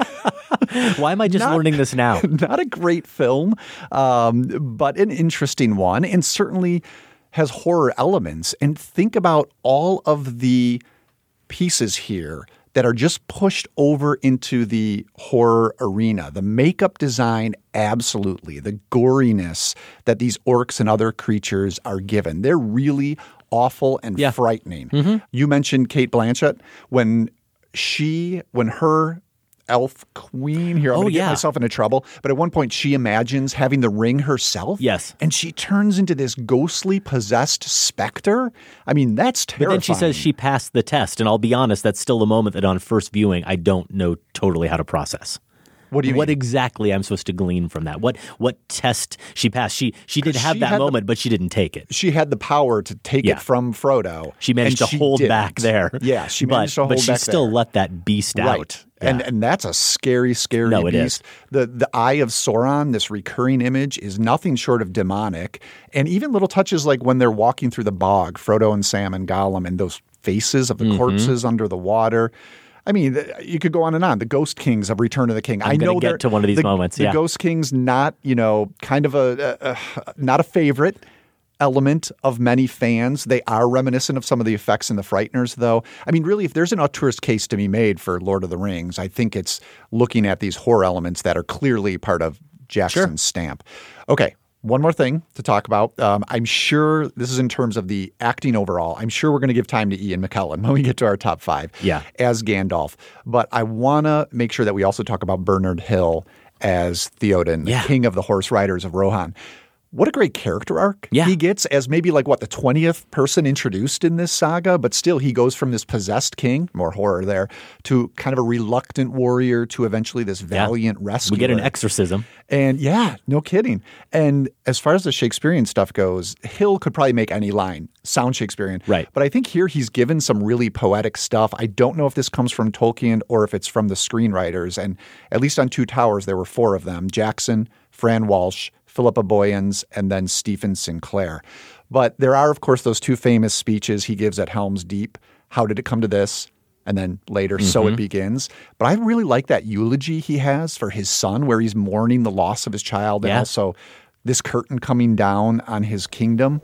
Why am I just Not- learning this now? Not a great film, um, but an interesting one, and certainly has horror elements. And think about all of the pieces here that are just pushed over into the horror arena. The makeup design, absolutely. The goriness that these orcs and other creatures are given. They're really awful and Yeah. frightening. Mm-hmm. You mentioned Cate Blanchett. When she, when her elf queen here, I'm Oh, going to yeah. get myself into trouble, but at one point she imagines having the ring herself. Yes. And she turns into this ghostly possessed specter. I mean, that's But terrifying. then she says she passed the test, and I'll be honest, that's still a moment that on first viewing I don't know totally how to process. What do you What mean? exactly I'm supposed to glean from that? What what test she passed? She she did 'Cause have she that had the- moment, but she didn't take it. She had the power to take Yeah. it from Frodo. She managed and to she hold didn't. back there. Yeah, she but, managed to hold but she back still there. let that beast Right. out. And Yeah. and that's a scary, scary No, it beast. is. The the Eye of Sauron, this recurring image, is nothing short of demonic. And even little touches like when they're walking through the bog, Frodo and Sam and Gollum, and those faces of the Mm-hmm. corpses under the water. I mean, th- you could go on and on. The Ghost Kings of Return of the King. I'm I gonna know get they're- to one of these the, moments, The yeah. Ghost Kings, not you know, kind of a, a, a not a favorite element of many fans. They are reminiscent of some of the effects in The Frighteners, though. I mean, really, if there's an auteurist case to be made for Lord of the Rings, I think it's looking at these horror elements that are clearly part of Jackson's stamp. Okay. One more thing to talk about. Um, I'm sure this is in terms of the acting overall. I'm sure we're going to give time to Ian McKellen when we get to our top five Yeah. as Gandalf. But I want to make sure that we also talk about Bernard Hill as Theoden, the Yeah. king of the horse riders of Rohan. What a great character arc Yeah. he gets as maybe like what the twentieth person introduced in this saga, but still he goes from this possessed king, more horror there, to kind of a reluctant warrior to eventually this valiant rescuer. We get an exorcism. And yeah, no kidding. And as far as the Shakespearean stuff goes, Hill could probably make any line sound Shakespearean. Right. But I think here he's given some really poetic stuff. I don't know if this comes from Tolkien or if it's from the screenwriters. And at least on Two Towers, there were four of them: Jackson, Fran Walsh, Philippa Boyens, and then Stephen Sinclair. But there are, of course, those two famous speeches he gives at Helm's Deep. How did it come to this? And then later, So Mm-hmm. It Begins. But I really like that eulogy he has for his son, where he's mourning the loss of his child and Yeah. also this curtain coming down on his kingdom.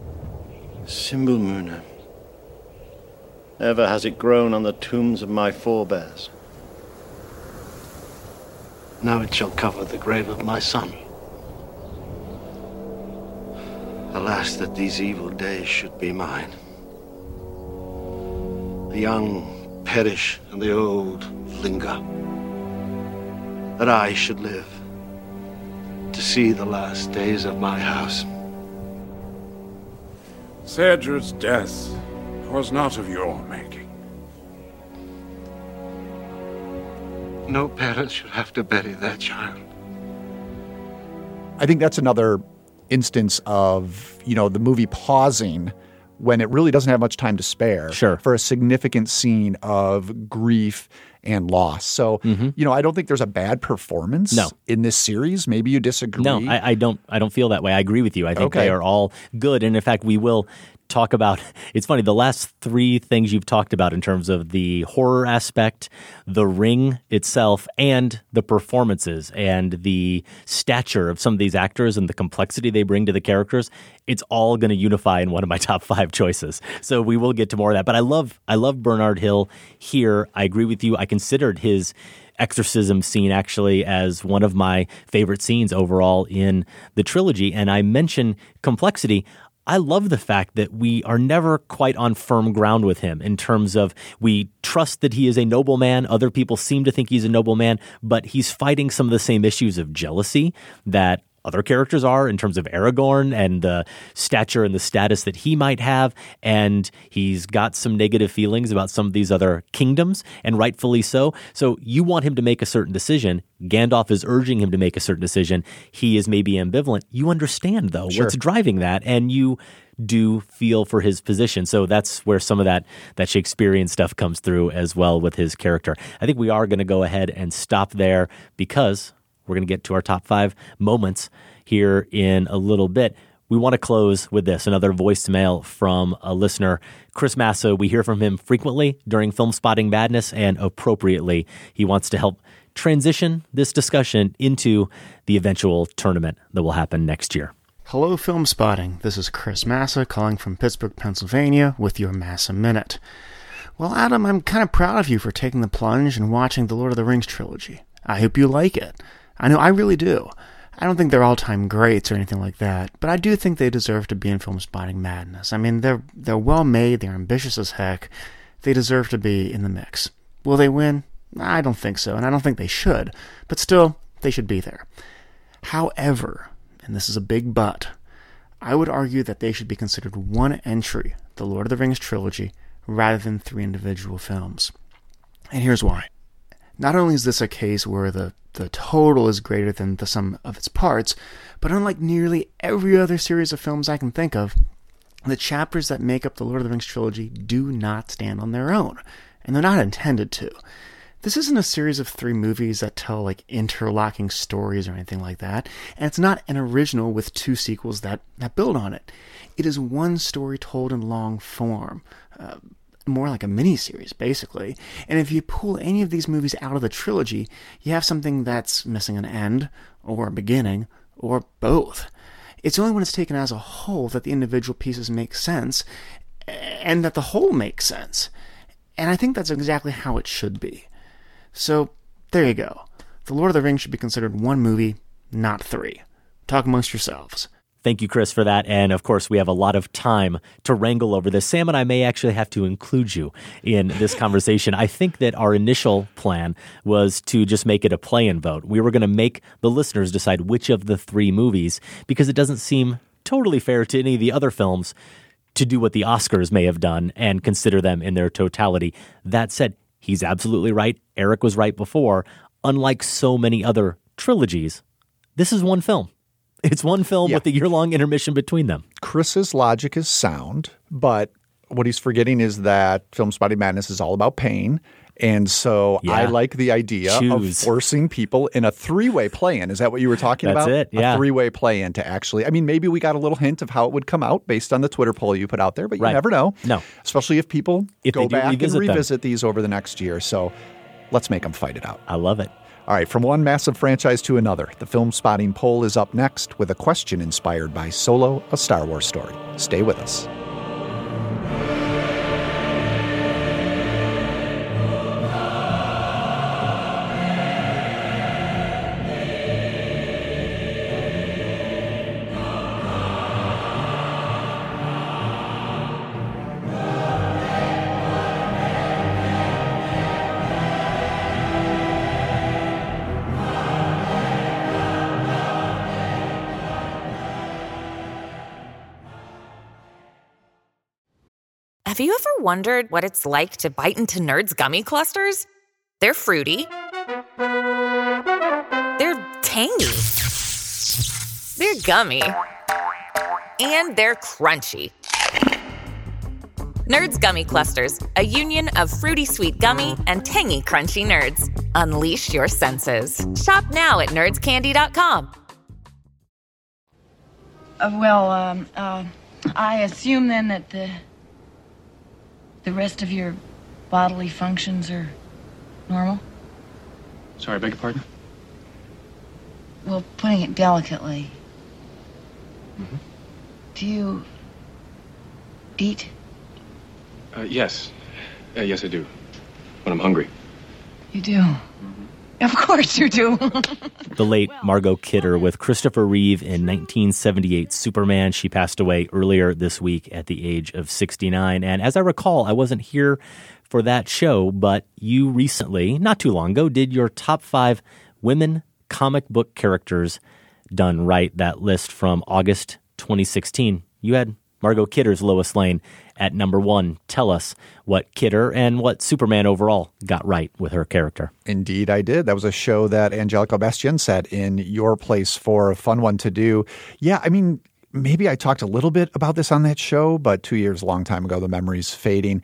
Simbulmuna. Ever has it grown on the tombs of my forebears. Now it shall cover the grave of my son. Alas, that these evil days should be mine. The young perish and the old linger. That I should live to see the last days of my house. Cedric's death was not of your making. No parent should have to bury their child. I think that's another instance of, you know, the movie pausing when it really doesn't have much time to spare Sure. for a significant scene of grief and loss. So, you know, I don't think there's a bad performance No. in this series. Maybe you disagree. No, I, I don't. I don't feel that way. I agree with you. I think Okay. they are all good, and in fact, we will talk about, it's funny, the last three things you've talked about in terms of the horror aspect, the ring itself, and the performances and the stature of some of these actors and the complexity they bring to the characters, it's all going to unify in one of my top five choices. So we will get to more of that. But I love, I love Bernard Hill here. I agree with you. I considered his exorcism scene actually as one of my favorite scenes overall in the trilogy. And I mentioned complexity. I love the fact that we are never quite on firm ground with him in terms of we trust that he is a noble man. Other people seem to think he's a noble man, but he's fighting some of the same issues of jealousy that other characters are in terms of Aragorn and the stature and the status that he might have. And he's got some negative feelings about some of these other kingdoms, and rightfully so. So you want him to make a certain decision. Gandalf is urging him to make a certain decision. He is maybe ambivalent. You understand, though, Sure. what's driving that, and you do feel for his position. So that's where some of that, that Shakespearean stuff comes through as well with his character. I think we are going to go ahead and stop there because we're going to get to our top five moments here in a little bit. We want to close with this, another voicemail from a listener, Chris Massa. We hear from him frequently during Film Spotting Madness, and appropriately, he wants to help transition this discussion into the eventual tournament that will happen next year. Hello, Film Spotting. This is Chris Massa calling from Pittsburgh, Pennsylvania with your Massa Minute. Well, Adam, I'm kind of proud of you for taking the plunge and watching the Lord of the Rings trilogy. I hope you like it. I know I really do. I don't think they're all-time greats or anything like that, but I do think they deserve to be in Film Spotting Madness. I mean, they're they're well-made, they're ambitious as heck. They deserve to be in the mix. Will they win? I don't think so, and I don't think they should, but still, they should be there. However, and this is a big but, I would argue that they should be considered one entry, the Lord of the Rings trilogy, rather than three individual films. And here's why. Not only is this a case where the, the total is greater than the sum of its parts, but unlike nearly every other series of films I can think of, the chapters that make up the Lord of the Rings trilogy do not stand on their own, and they're not intended to. This isn't a series of three movies that tell like interlocking stories or anything like that, and it's not an original with two sequels that, that build on it. It is one story told in long form, uh, more like a mini-series, basically. And if you pull any of these movies out of the trilogy, you have something that's missing an end, or a beginning, or both. It's only when it's taken as a whole that the individual pieces make sense, and that the whole makes sense. And I think that's exactly how it should be. So, there you go. The Lord of the Rings should be considered one movie, not three. Talk amongst yourselves. Thank you, Chris, for that. And of course, we have a lot of time to wrangle over this. Sam and I may actually have to include you in this conversation. I think that our initial plan was to just make it a play-in vote. We were going to make the listeners decide which of the three movies, because it doesn't seem totally fair to any of the other films to do what the Oscars may have done and consider them in their totality. That said, he's absolutely right. Eric was right before. Unlike so many other trilogies, this is one film. It's one film yeah. with a year-long intermission between them. Chris's logic is sound, but what he's forgetting is that Film Spotting Madness is all about pain. And so yeah. I like the idea Choose. of forcing people in a three-way play-in. Is that what you were talking That's about? That's it, yeah. A three-way play-in to actually – I mean, maybe we got a little hint of how it would come out based on the Twitter poll you put out there, but you right. never know. No. Especially if people if go back revisit and revisit them. these over the next year. So let's make them fight it out. I love it. All right, from one massive franchise to another, the Film Spotting poll is up next with a question inspired by Solo, a Star Wars story. Stay with us. Have you ever wondered what it's like to bite into Nerds gummy clusters? They're fruity. They're tangy. They're gummy. And they're crunchy. Nerds Gummy Clusters, a union of fruity sweet gummy and tangy crunchy nerds. Unleash your senses. Shop now at nerds candy dot com. Uh, well, um, uh... I assume then that the the rest of your bodily functions are normal? Sorry, beg your pardon? Well, putting it delicately, Mm-hmm. do you eat? Uh, yes. Uh, yes, I do. When I'm hungry. You do? Of course you do. The late Margot Kidder with Christopher Reeve in nineteen seventy-eight Superman. She passed away earlier this week at the age of sixty-nine. And as I recall, I wasn't here for that show, but you recently, not too long ago, did your top five women comic book characters done right. That list from August twenty sixteen. You had Margot Kidder's Lois Lane at number one. Tell us what Kidder and what Superman overall got right with her character. Indeed, I did. That was a show that Angelica Bastien set in your place for a fun one to do. Yeah, I mean, maybe I talked a little bit about this on that show, but two years, a long time ago, the memory's fading.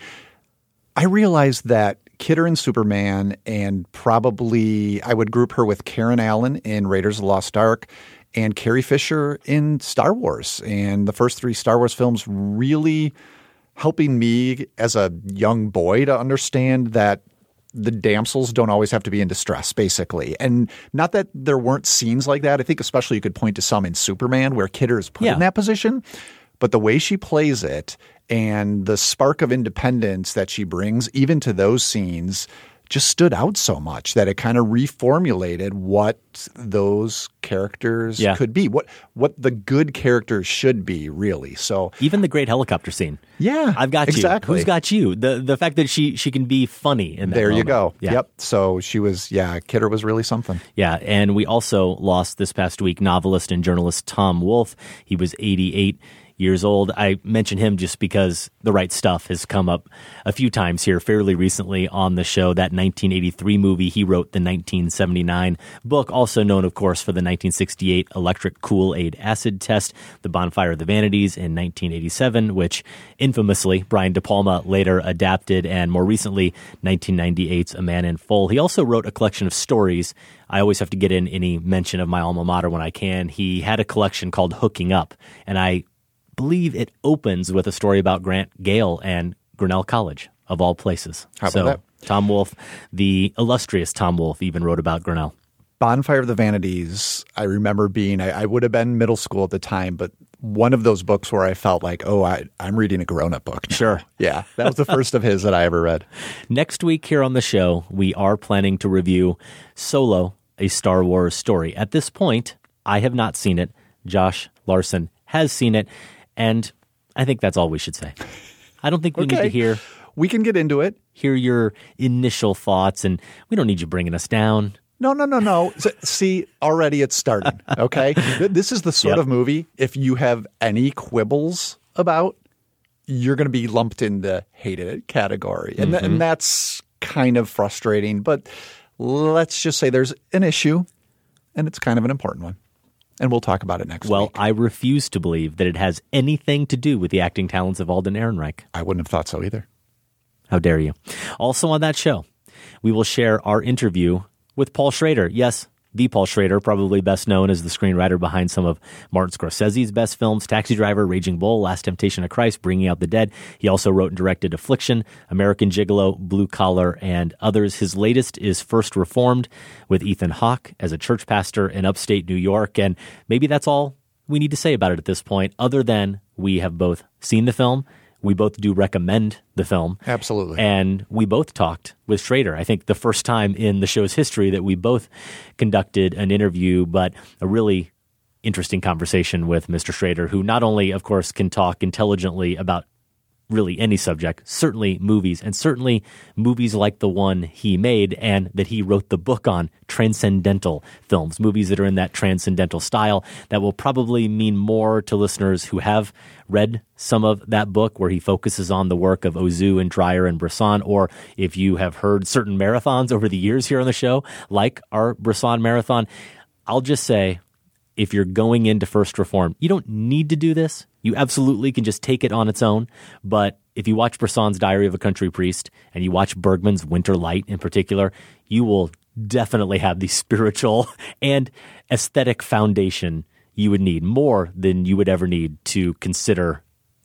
I realized that Kidder in Superman, and probably I would group her with Karen Allen in Raiders of the Lost Ark, and Carrie Fisher in Star Wars. And the first three Star Wars films really helping me as a young boy to understand that the damsels don't always have to be in distress, basically. And not that there weren't scenes like that. I think especially you could point to some in Superman where Kidder is put Yeah. in that position. But the way she plays it and the spark of independence that she brings even to those scenes just stood out so much that it kind of reformulated what those characters Yeah. could be, what what the good characters should be, really. So even the great helicopter scene. Yeah, I've got exactly. you. Who's got you? The the fact that she she can be funny in that there you moment. go. Yeah. Yep. So she was, yeah, Kidder was really something. Yeah, and we also lost this past week novelist and journalist Tom Wolfe. He was eighty-eight years old. I mention him just because The Right Stuff has come up a few times here fairly recently on the show. That nineteen eighty-three movie, he wrote the nineteen seventy-nine book, also known, of course, for the nineteen sixty-eight Electric Kool-Aid Acid Test, The Bonfire of the Vanities in nineteen eighty-seven, which infamously Brian De Palma later adapted, and more recently nineteen ninety-eight's A Man in Full. He also wrote a collection of stories. I always have to get in any mention of my alma mater when I can. He had a collection called Hooking Up, and I believe it opens with a story about Grant Gale and Grinnell College, of all places. How about so, that? Tom Wolfe, the illustrious Tom Wolfe, even wrote about Grinnell. Bonfire of the Vanities, I remember being, I, I would have been middle school at the time, but one of those books where I felt like, oh, I, I'm reading a grown-up book now. Sure. Yeah, that was the first of his that I ever read. Next week here on the show, we are planning to review Solo, a Star Wars story. At this point, I have not seen it. Josh Larson has seen it. And I think that's all we should say. I don't think we Okay. need to hear. We can get into it. Hear your initial thoughts, and we don't need you bringing us down. No, no, no, no. S- See, already it's starting, okay? Th- This is the sort Yep. of movie, if you have any quibbles about, you're going to be lumped in the hated it category. And, th- Mhm. and that's kind of frustrating. But let's just say there's an issue, and it's kind of an important one. And we'll talk about it next Well, week. I refuse to believe that it has anything to do with the acting talents of Alden Ehrenreich. I wouldn't have thought so either. How dare you? Also on that show, we will share our interview with Paul Schrader. Yes, the Paul Schrader, probably best known as the screenwriter behind some of Martin Scorsese's best films, Taxi Driver, Raging Bull, Last Temptation of Christ, Bringing Out the Dead. He also wrote and directed Affliction, American Gigolo, Blue Collar, and others. His latest is First Reformed with Ethan Hawke as a church pastor in upstate New York. And maybe that's all we need to say about it at this point, other than we have both seen the film. We both do recommend the film. Absolutely. And we both talked with Schrader. I think the first time in the show's history that we both conducted an interview, but a really interesting conversation with Mister Schrader, who not only, of course, can talk intelligently about really any subject, certainly movies, and certainly movies like the one he made and that he wrote the book on, transcendental films, movies that are in that transcendental style. That will probably mean more to listeners who have read some of that book, where he focuses on the work of Ozu and Dreyer and Bresson, or if you have heard certain marathons over the years here on the show, like our Bresson marathon. I'll just say, if you're going into First Reformed, you don't need to do this. You absolutely can just take it on its own. But if you watch Bresson's Diary of a Country Priest and you watch Bergman's Winter Light in particular, you will definitely have the spiritual and aesthetic foundation you would need, more than you would ever need to consider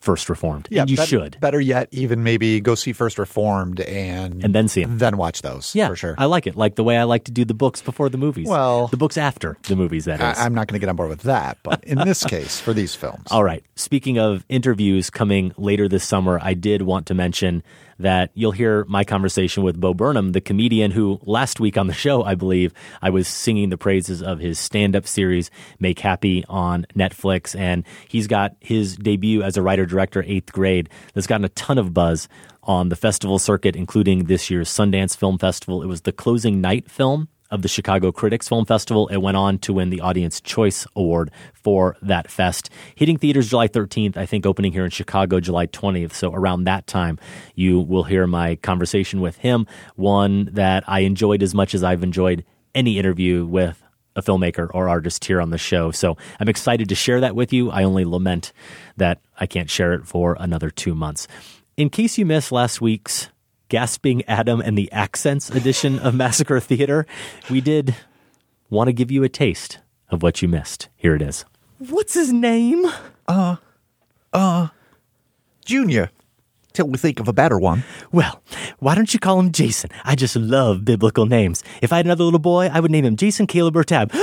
First Reformed. Yeah, and you bet- should. Better yet, even maybe go see First Reformed and and then see them. Then watch those. Yeah, for sure. I like it. Like the way I like to do the books before the movies. Well, the books after the movies, that is. I, I'm not going to get on board with that, but in this case, for these films. All right. Speaking of interviews coming later this summer, I did want to mention that you'll hear my conversation with Bo Burnham, the comedian who last week on the show, I believe, I was singing the praises of his stand-up series, Make Happy, on Netflix. And he's got his debut as a writer-director, Eighth Grade, that's gotten a ton of buzz on the festival circuit, including this year's Sundance Film Festival. It was the closing night film of the Chicago Critics Film Festival. It went on to win the Audience Choice Award for that fest. Hitting theaters July thirteenth, I think opening here in Chicago July twentieth. So around that time, you will hear my conversation with him, one that I enjoyed as much as I've enjoyed any interview with a filmmaker or artist here on the show. So I'm excited to share that with you. I only lament that I can't share it for another two months. In case you missed last week's Gasping Adam and the Accents edition of Massacre Theater, we did want to give you a taste of what you missed. Here it is. What's his name? Uh, uh, Junior, till we think of a better one. Well, why don't you call him Jason? I just love biblical names. If I had another little boy, I would name him Jason Caleb or Tab.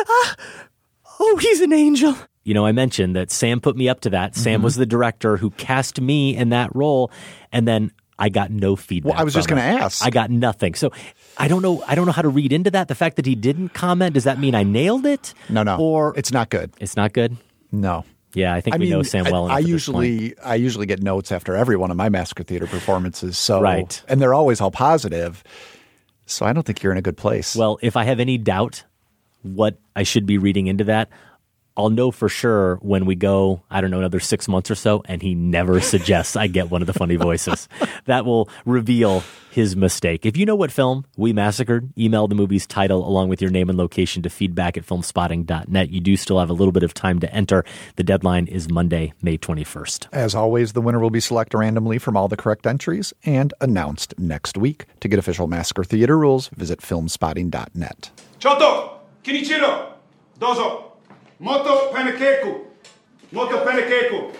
Oh, he's an angel. You know, I mentioned that Sam put me up to that. Mm-hmm. Sam was the director who cast me in that role, and then I got no feedback. Well, I was just going to ask. I got nothing. So I don't know. I don't know how to read into that. The fact that he didn't comment, does that mean I nailed it? No, no. Or it's not good. It's not good. No. Yeah, I think I we mean, know Sam well I, enough. I at usually, this point. I usually get notes after every one of my Massacre Theater performances. So, right, and they're always all positive. So I don't think you're in a good place. Well, if I have any doubt what I should be reading into that, I'll know for sure when we go, I don't know, another six months or so, and he never suggests I get one of the funny voices. That will reveal his mistake. If you know what film we massacred, email the movie's title along with your name and location to feedback at filmspotting dot net. You do still have a little bit of time to enter. The deadline is Monday, May twenty-first. As always, the winner will be selected randomly from all the correct entries and announced next week. To get official Massacre Theater rules, visit filmspotting dot net. Choto, Kinichiro, Dozo. Moto Panakeku. Moto Panakeku.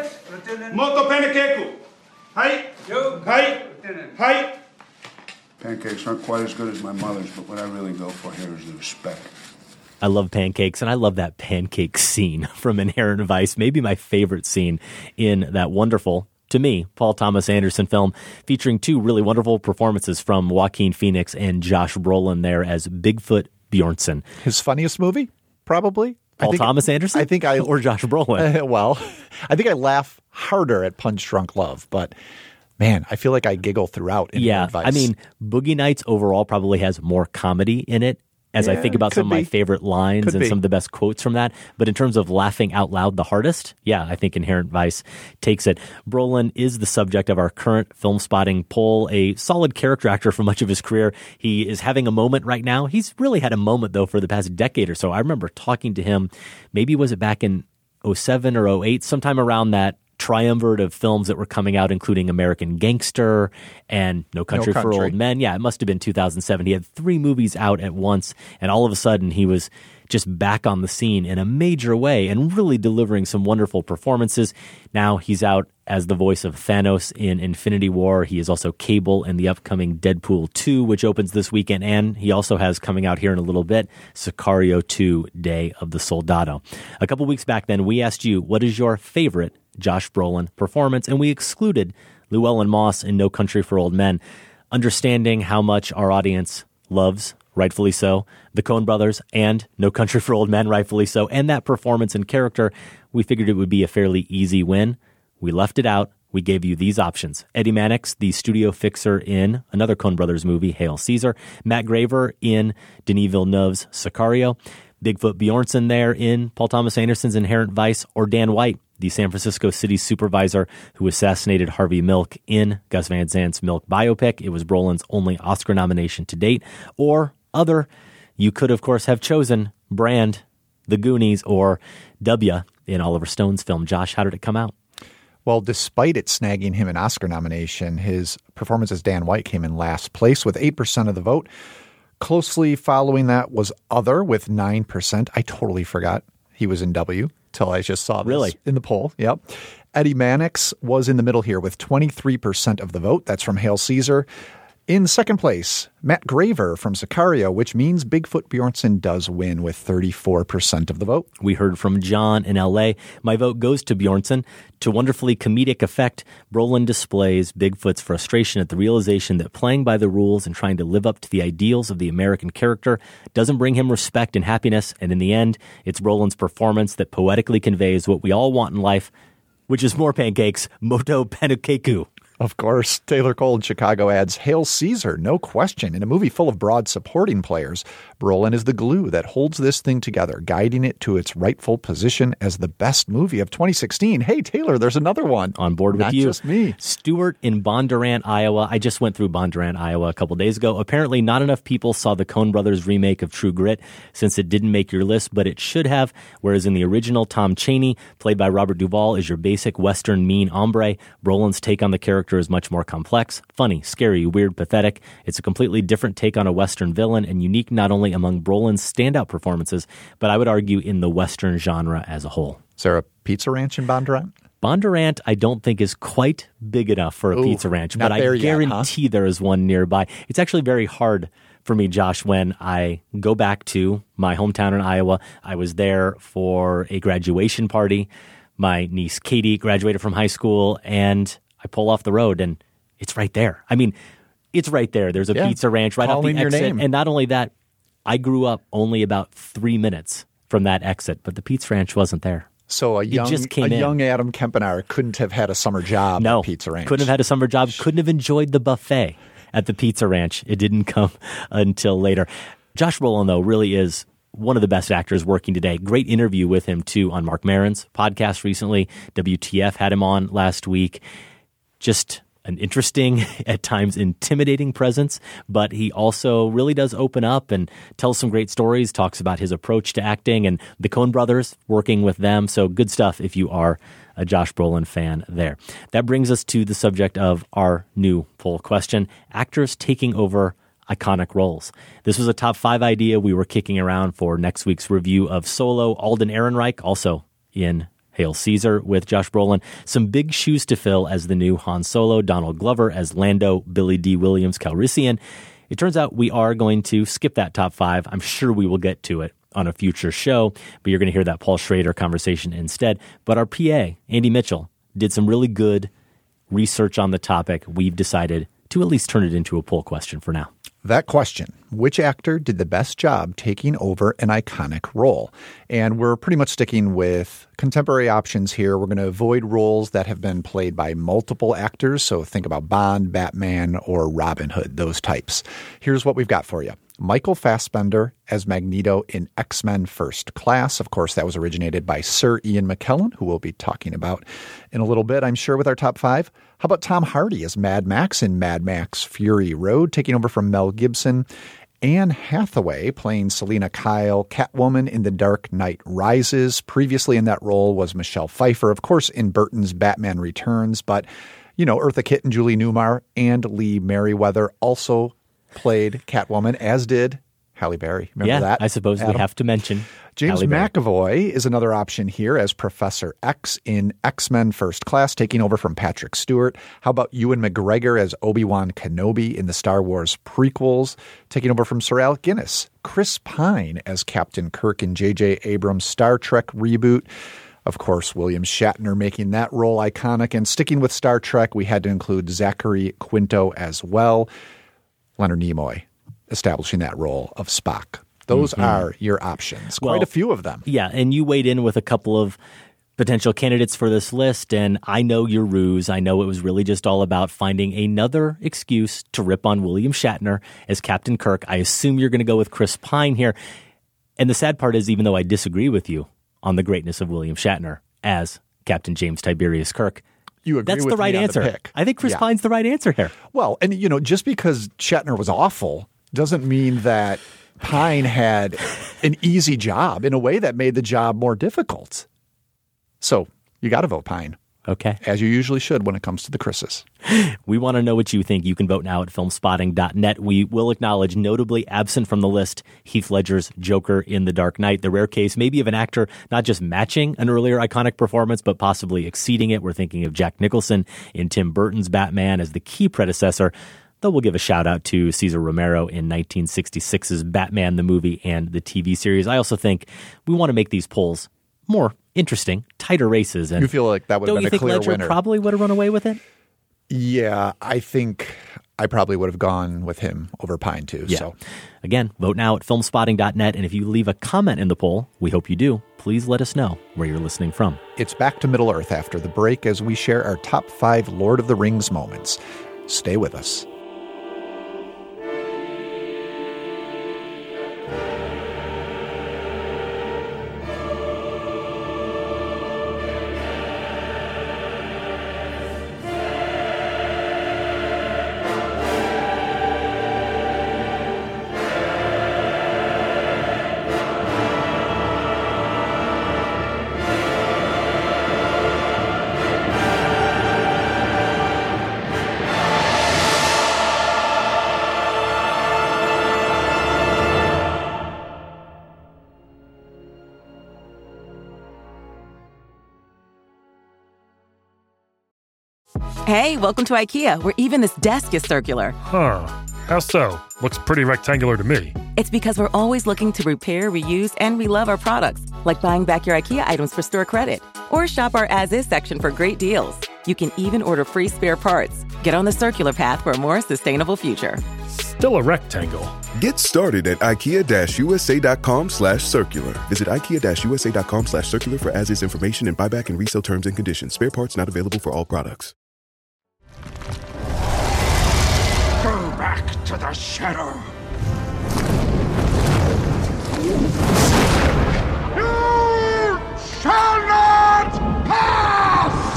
Moto Panakeku. Hai. Hai. Hai. Pancakes aren't quite as good as my mother's, but what I really go for here is the respect. I love pancakes, and I love that pancake scene from Inherent Vice. Maybe my favorite scene in that wonderful, to me, Paul Thomas Anderson film, featuring two really wonderful performances from Joaquin Phoenix and Josh Brolin there as Bigfoot Bjornsson. His funniest movie, probably? Paul think, Thomas Anderson? I think I or Josh Brolin. Uh, well, I think I laugh harder at Punch Drunk Love, but man, I feel like I giggle throughout. In yeah, advice. I mean, Boogie Nights overall probably has more comedy in it. As yeah, I think about some of my be. favorite lines could and be. some of the best quotes from that. But in terms of laughing out loud the hardest, yeah, I think Inherent Vice takes it. Brolin is the subject of our current Film Spotting poll, a solid character actor for much of his career. He is having a moment right now. He's really had a moment, though, for the past decade or so. I remember talking to him, maybe was it back in oh seven or oh eight, sometime around that triumvirate of films that were coming out, including American Gangster and No Country, No Country for Old Men. Yeah, it must have been two thousand seven. He had three movies out at once, and all of a sudden he was just back on the scene in a major way and really delivering some wonderful performances. Now he's out as the voice of Thanos in Infinity War. He is also Cable in the upcoming Deadpool two, which opens this weekend, and he also has coming out here in a little bit, Sicario two, Day of the Soldado. A couple weeks back then, we asked you, what is your favorite Josh Brolin performance? And we excluded Llewellyn Moss in No Country for Old Men, understanding how much our audience loves, rightfully so, the Coen brothers and No Country for Old Men, rightfully so, and that performance and character. We figured it would be a fairly easy win. We left it out. We gave you these options. Eddie Mannix, the studio fixer in another Coen brothers movie, Hail Caesar. Matt Graver in Denis Villeneuve's Sicario. Bigfoot Bjornsson there in Paul Thomas Anderson's Inherent Vice. Or Dan White, the San Francisco city supervisor who assassinated Harvey Milk in Gus Van Sant's Milk biopic. It was Brolin's only Oscar nomination to date. Or other, you could, of course, have chosen Brand, The Goonies, or W in Oliver Stone's film. Josh, how did it come out? Well, despite it snagging him an Oscar nomination, his performance as Dan White came in last place with eight percent of the vote. Closely following that was Other with nine percent. I totally forgot he was in W till I just saw this really? in the poll. Yep. Eddie Mannix was in the middle here with twenty-three percent of the vote. That's from Hail Caesar. In second place, Matt Graver from Sicario, which means Bigfoot Bjornsson does win with thirty-four percent of the vote. We heard from John in L A. My vote goes to Bjornsson. To wonderfully comedic effect, Brolin displays Bigfoot's frustration at the realization that playing by the rules and trying to live up to the ideals of the American character doesn't bring him respect and happiness. And in the end, it's Brolin's performance that poetically conveys what we all want in life, which is more pancakes, moto panukeku. Of course, Taylor Cole in Chicago adds, Hail Caesar, no question. In a movie full of broad supporting players, Brolin is the glue that holds this thing together, guiding it to its rightful position as the best movie of twenty sixteen. Hey, Taylor, there's another one. On board with Not you. just me. Stuart in Bondurant, Iowa. I just went through Bondurant, Iowa a couple days ago. Apparently, not enough people saw the Coen Brothers remake of True Grit since it didn't make your list, but it should have, whereas in the original, Tom Chaney, played by Robert Duvall, is your basic Western mean hombre. Brolin's take on the character is much more complex, funny, scary, weird, pathetic. It's a completely different take on a Western villain and unique not only among Brolin's standout performances, but I would argue in the Western genre as a whole. Is there a pizza ranch in Bondurant? Bondurant, I don't think is quite big enough for a Ooh, pizza ranch, not but I there yet, guarantee huh? there is one nearby. It's actually very hard for me, Josh, when I go back to my hometown in Iowa. I was there for a graduation party. My niece Katie graduated from high school, and I pull off the road, and it's right there. I mean, it's right there. There's a Yeah, pizza ranch right off the calling your exit. name. And not only that, I grew up only about three minutes from that exit, but the pizza ranch wasn't there. So a It young, just came a in. young Adam Kempenaar couldn't have had a summer job No, at Pizza Ranch. couldn't have had a summer job, couldn't have enjoyed the buffet at the Pizza Ranch. It didn't come until later. Josh Brolin, though, really is one of the best actors working today. Great interview with him, too, on Mark Maron's podcast recently. W T F had him on last week. Just an interesting, at times intimidating presence, but he also really does open up and tells some great stories, talks about his approach to acting and the Coen brothers, working with them. So good stuff if you are a Josh Brolin fan there. That brings us to the subject of our new poll question, actors taking over iconic roles. This was a top five idea we were kicking around for next week's review of Solo. Alden Ehrenreich, also in Hail Caesar with Josh Brolin. Some big shoes to fill as the new Han Solo, Donald Glover as Lando, Billy D. Williams, Calrissian. It turns out we are going to skip that top five. I'm sure we will get to it on a future show, but you're going to hear that Paul Schrader conversation instead. But our P A, Andy Mitchell, did some really good research on the topic. We've decided to at least turn it into a poll question for now. That question, which actor did the best job taking over an iconic role? And we're pretty much sticking with contemporary options here. We're going to avoid roles that have been played by multiple actors. So think about Bond, Batman, or Robin Hood, those types. Here's what we've got for you. Michael Fassbender as Magneto in X-Men First Class. Of course, that was originated by Sir Ian McKellen, who we'll be talking about in a little bit, I'm sure, with our top five. How about Tom Hardy as Mad Max in Mad Max Fury Road, taking over from Mel Gibson? Anne Hathaway playing Selena Kyle, Catwoman in The Dark Knight Rises. Previously in that role was Michelle Pfeiffer, of course, in Burton's Batman Returns. But, you know, Eartha Kitt and Julie Newmar and Lee Merriweather also played Catwoman, as did Halle Berry. Remember yeah, that? I suppose Adam? we have to mention James Halle Berry. McAvoy is another option here as Professor X in X-Men First Class, taking over from Patrick Stewart. How about Ewan McGregor as Obi-Wan Kenobi in the Star Wars prequels, taking over from Sir Alec Guinness? Chris Pine as Captain Kirk in J J Abrams' Star Trek reboot. Of course, William Shatner making that role iconic. And sticking with Star Trek, we had to include Zachary Quinto as well. Leonard Nimoy establishing that role of Spock. Those mm-hmm. are your options. Quite well, a few of them. Yeah, and you weighed in with a couple of potential candidates for this list, and I know your ruse. I know it was really just all about finding another excuse to rip on William Shatner as Captain Kirk. I assume you're going to go with Chris Pine here. And the sad part is, even though I disagree with you on the greatness of William Shatner as Captain James Tiberius Kirk, You agree That's with the right me on answer. The pick. I think Chris Yeah. Pine's the right answer here. Well, and you know, just because Shatner was awful doesn't mean that Pine had an easy job in a way that made the job more difficult. So you got to vote Pine. Okay. As you usually should when it comes to the Chris's. We want to know what you think. You can vote now at filmspotting dot net. We will acknowledge, notably absent from the list, Heath Ledger's Joker in The Dark Knight, the rare case maybe of an actor not just matching an earlier iconic performance, but possibly exceeding it. We're thinking of Jack Nicholson in Tim Burton's Batman as the key predecessor. Though we'll give a shout out to Cesar Romero in nineteen sixty-six's Batman, the movie and the T V series. I also think we want to make these polls more interesting, tighter races. And you feel like that would have been a clear Ledger winner? Probably would have run away with it? Yeah, I think I probably would have gone with him over Pine too. Yeah. So again, vote now at filmspotting dot net. And if you leave a comment in the poll, we hope you do, please let us know where you're listening from. It's back to Middle Earth after the break as we share our top five Lord of the Rings moments. Stay with us. Hey, welcome to IKEA, where even this desk is circular. Huh. How so? Looks pretty rectangular to me. It's because we're always looking to repair, reuse, and relove our products, like buying back your IKEA items for store credit. Or shop our as-is section for great deals. You can even order free spare parts. Get on the circular path for a more sustainable future. Still a rectangle. Get started at ikea-usa.com slash circular. Visit ikea-usa.com slash circular for as-is information and buyback and resale terms and conditions. Spare parts not available for all products. Go back to the shadow. You shall not pass!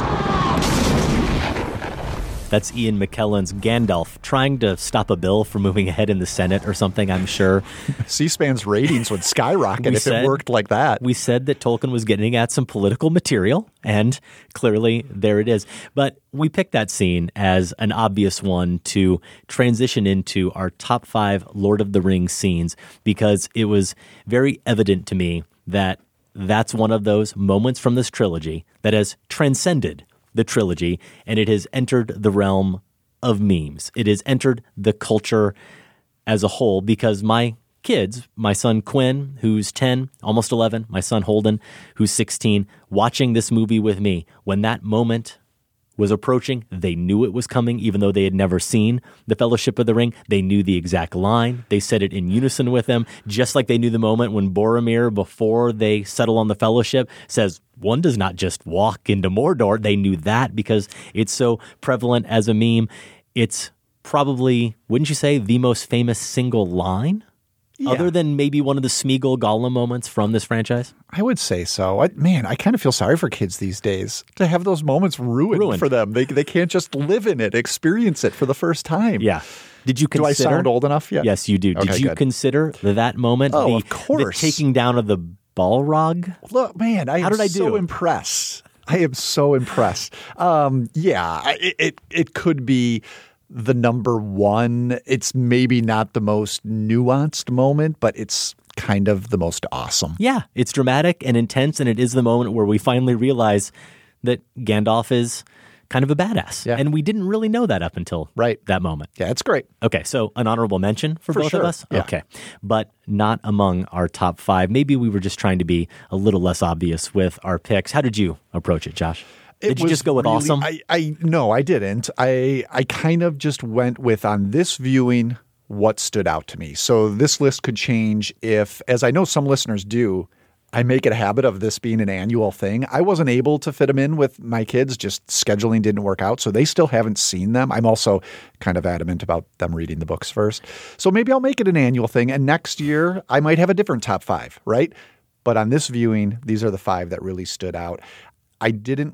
That's Ian McKellen's Gandalf trying to stop a bill from moving ahead in the Senate or something, I'm sure. C-SPAN's ratings would skyrocket if said, it worked like that. We said that Tolkien was getting at some political material, and clearly there it is. But we picked that scene as an obvious one to transition into our top five Lord of the Rings scenes because it was very evident to me that that's one of those moments from this trilogy that has transcended the trilogy, and it has entered the realm of memes. It has entered the culture as a whole because my kids, my son Quinn, who's ten, almost eleven, my son Holden, who's sixteen, watching this movie with me, when that moment was approaching, they knew it was coming, even though they had never seen The Fellowship of the Ring. They knew the exact line. They said it in unison with them, just like they knew the moment when Boromir, before they settle on the Fellowship, says, one does not just walk into Mordor. They knew that because it's so prevalent as a meme. It's probably, wouldn't you say, the most famous single line? Yeah. Other than maybe one of the Smeagol Gollum moments from this franchise? I would say so. I, man, I kind of feel sorry for kids these days to have those moments ruined, ruined. for them. They they can't just live in it, experience it for the first time. Yeah. Did you consider? Do I sound old enough yet? Yes, you do. Okay, Did you good. consider that moment? Oh, the, of course. The taking down of the Balrog? Look, man, I How am did I so do? impressed. I am so impressed. Um, yeah, it, it it could be the number one. It's maybe not the most nuanced moment, but it's kind of the most awesome. Yeah, it's dramatic and intense, and it is the moment where we finally realize that Gandalf is kind of a badass. Yeah. And we didn't really know that up until right. that moment. Yeah, it's great. Okay, so an honorable mention for, For both sure. of us? Yeah. Okay, but not among our top five. Maybe we were just trying to be a little less obvious with our picks. How did you approach it, Josh? It Did you was just go with really, awesome? I, I no, I didn't. I I kind of just went with on this viewing what stood out to me. So this list could change if, as I know some listeners do, I make it a habit of this being an annual thing. I wasn't able to fit them in with my kids. Just scheduling didn't work out. So they still haven't seen them. I'm also kind of adamant about them reading the books first. So maybe I'll make it an annual thing. And next year I might have a different top five, right? But on this viewing, these are the five that really stood out. I didn't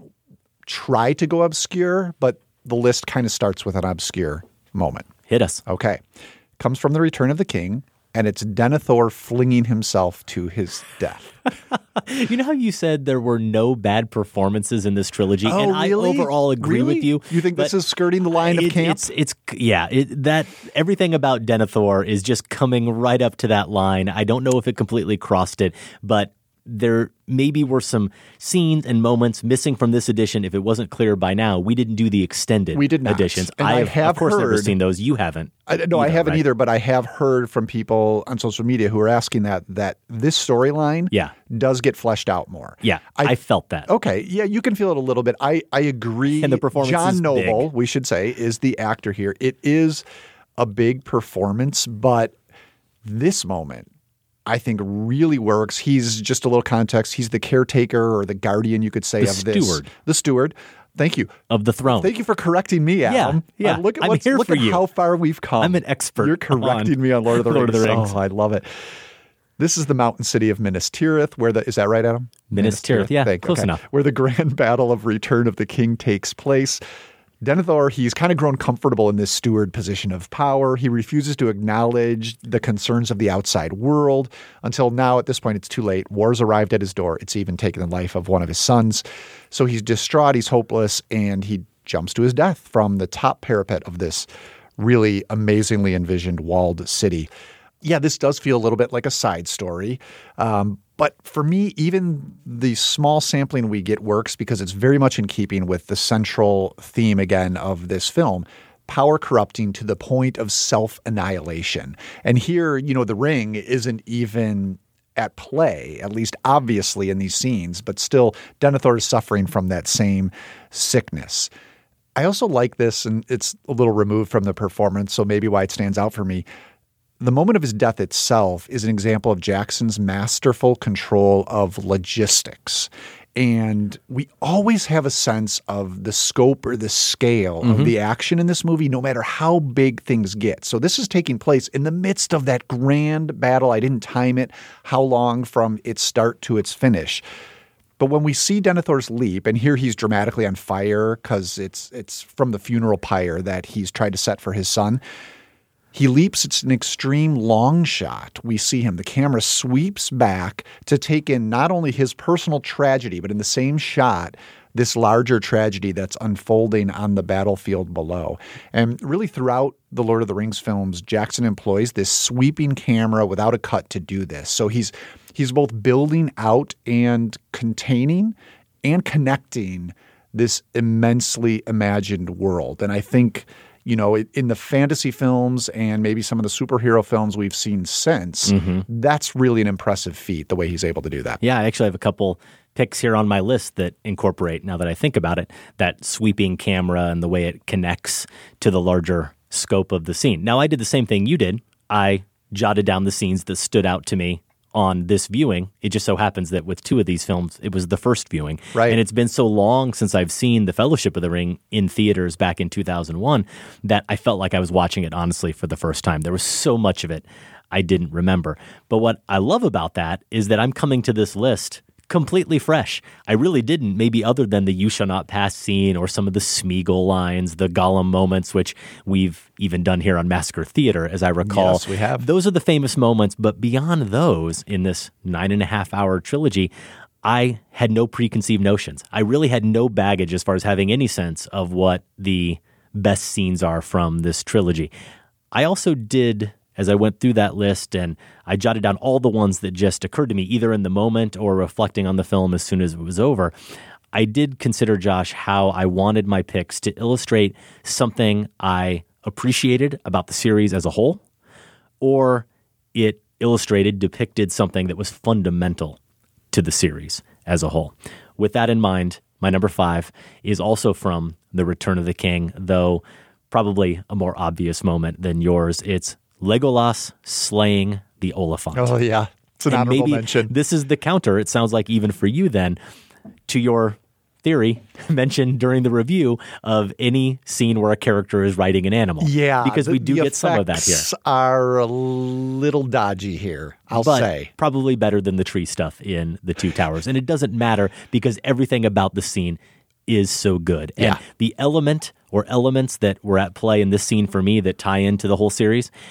try to go obscure, but the list kind of starts with an obscure moment. Hit us. Okay. Comes from The Return of the King. and it's Denethor flinging himself to his death. You know how you said there were no bad performances in this trilogy, oh, and really? I overall agree really? with you. You think this is skirting the line of it, camp? It's, it's yeah, it, that everything about Denethor is just coming right up to that line. I don't know if it completely crossed it, but there maybe were some scenes and moments missing from this edition. If it wasn't clear by now, we didn't do the extended we did not. editions. And I I have, have of course, heard, never seen those. You haven't. I, no, either, I haven't right? either, but I have heard from people on social media who are asking that, that this storyline yeah. does get fleshed out more. Yeah, I, I felt that. Okay, yeah, you can feel it a little bit. I, I agree. And the performance John is Noble, big. we should say, is the actor here. It is a big performance, but this moment, I think really works. He's just a little context. He's the caretaker or the guardian, you could say, the of this. Steward. The steward. Thank you. Of the throne. Thank you for correcting me, Adam. Yeah, yeah. Uh, look at, I'm what's, here look for at you. how far we've come. I'm an expert. You're correcting on me on Lord of the Lord Rings. of the Rings. Oh, I love it. This is the mountain city of Minas Tirith, where the, is that right, Adam? Minas Tirith, yeah, Thank, close okay. enough. Where the grand battle of Return of the King takes place. Denethor, he's kind of grown comfortable in this steward position of power. He refuses to acknowledge the concerns of the outside world until now. At this point, it's too late. War's arrived at his door. It's even taken the life of one of his sons. So he's distraught, he's hopeless, and he jumps to his death from the top parapet of this really amazingly envisioned walled city. Yeah, this does feel a little bit like a side story. Um, but for me, even the small sampling we get works because it's very much in keeping with the central theme, again, of this film. Power corrupting to the point of self-annihilation. And here, you know, the ring isn't even at play, at least obviously in these scenes, but still Denethor is suffering from that same sickness. I also like this, and it's a little removed from the performance, so maybe why it stands out for me. The moment of his death itself is an example of Jackson's masterful control of logistics. And we always have a sense of the scope or the scale mm-hmm. of the action in this movie, no matter how big things get. So this is taking place in the midst of that grand battle. I didn't time it, how long from its start to its finish. But when we see Denethor's leap, and here he's dramatically on fire because it's it's from the funeral pyre that he's tried to set for his son, he leaps. It's an extreme long shot. We see him. The camera sweeps back to take in not only his personal tragedy, but in the same shot, this larger tragedy that's unfolding on the battlefield below. And really throughout the Lord of the Rings films, Jackson employs this sweeping camera without a cut to do this. So he's he's both building out and containing and connecting this immensely imagined world. And I think, you know, in the fantasy films and maybe some of the superhero films we've seen since, mm-hmm. that's really an impressive feat, the way he's able to do that. Yeah, I actually have a couple picks here on my list that incorporate, now that I think about it, that sweeping camera and the way it connects to the larger scope of the scene. Now, I did the same thing you did. I jotted down the scenes that stood out to me on this viewing. It just so happens that with two of these films, it was the first viewing. Right. And it's been so long since I've seen The Fellowship of the Ring in theaters back in two thousand one that I felt like I was watching it, honestly, for the first time. There was so much of it I didn't remember. But what I love about that is that I'm coming to this list completely fresh. I really didn't, maybe other than the "You shall not pass" scene or some of the Smeagol lines, the Gollum moments, which we've even done here on Massacre Theater, as I recall. Yes, we have. Those are the famous moments, but beyond those, in this nine and a half hour trilogy, I had no preconceived notions. I really had no baggage as far as having any sense of what the best scenes are from this trilogy. I also did, as I went through that list, and I jotted down all the ones that just occurred to me, either in the moment or reflecting on the film as soon as it was over. I did consider, Josh, how I wanted my picks to illustrate something I appreciated about the series as a whole, or it illustrated, depicted something that was fundamental to the series as a whole. With that in mind, my number five is also from The Return of the King, though probably a more obvious moment than yours. It's Legolas slaying the Oliphant. Oh, yeah. It's an and honorable maybe mention. This is the counter, it sounds like, even for you then, to your theory mentioned during the review of any scene where a character is riding an animal. Yeah. Because the, we do the get some of that here. effects are a little dodgy here, I'll but say. Probably better than the tree stuff in The Two Towers. And it doesn't matter because everything about the scene is so good. And Yeah. the element or elements that were at play in this scene for me that tie into the whole series,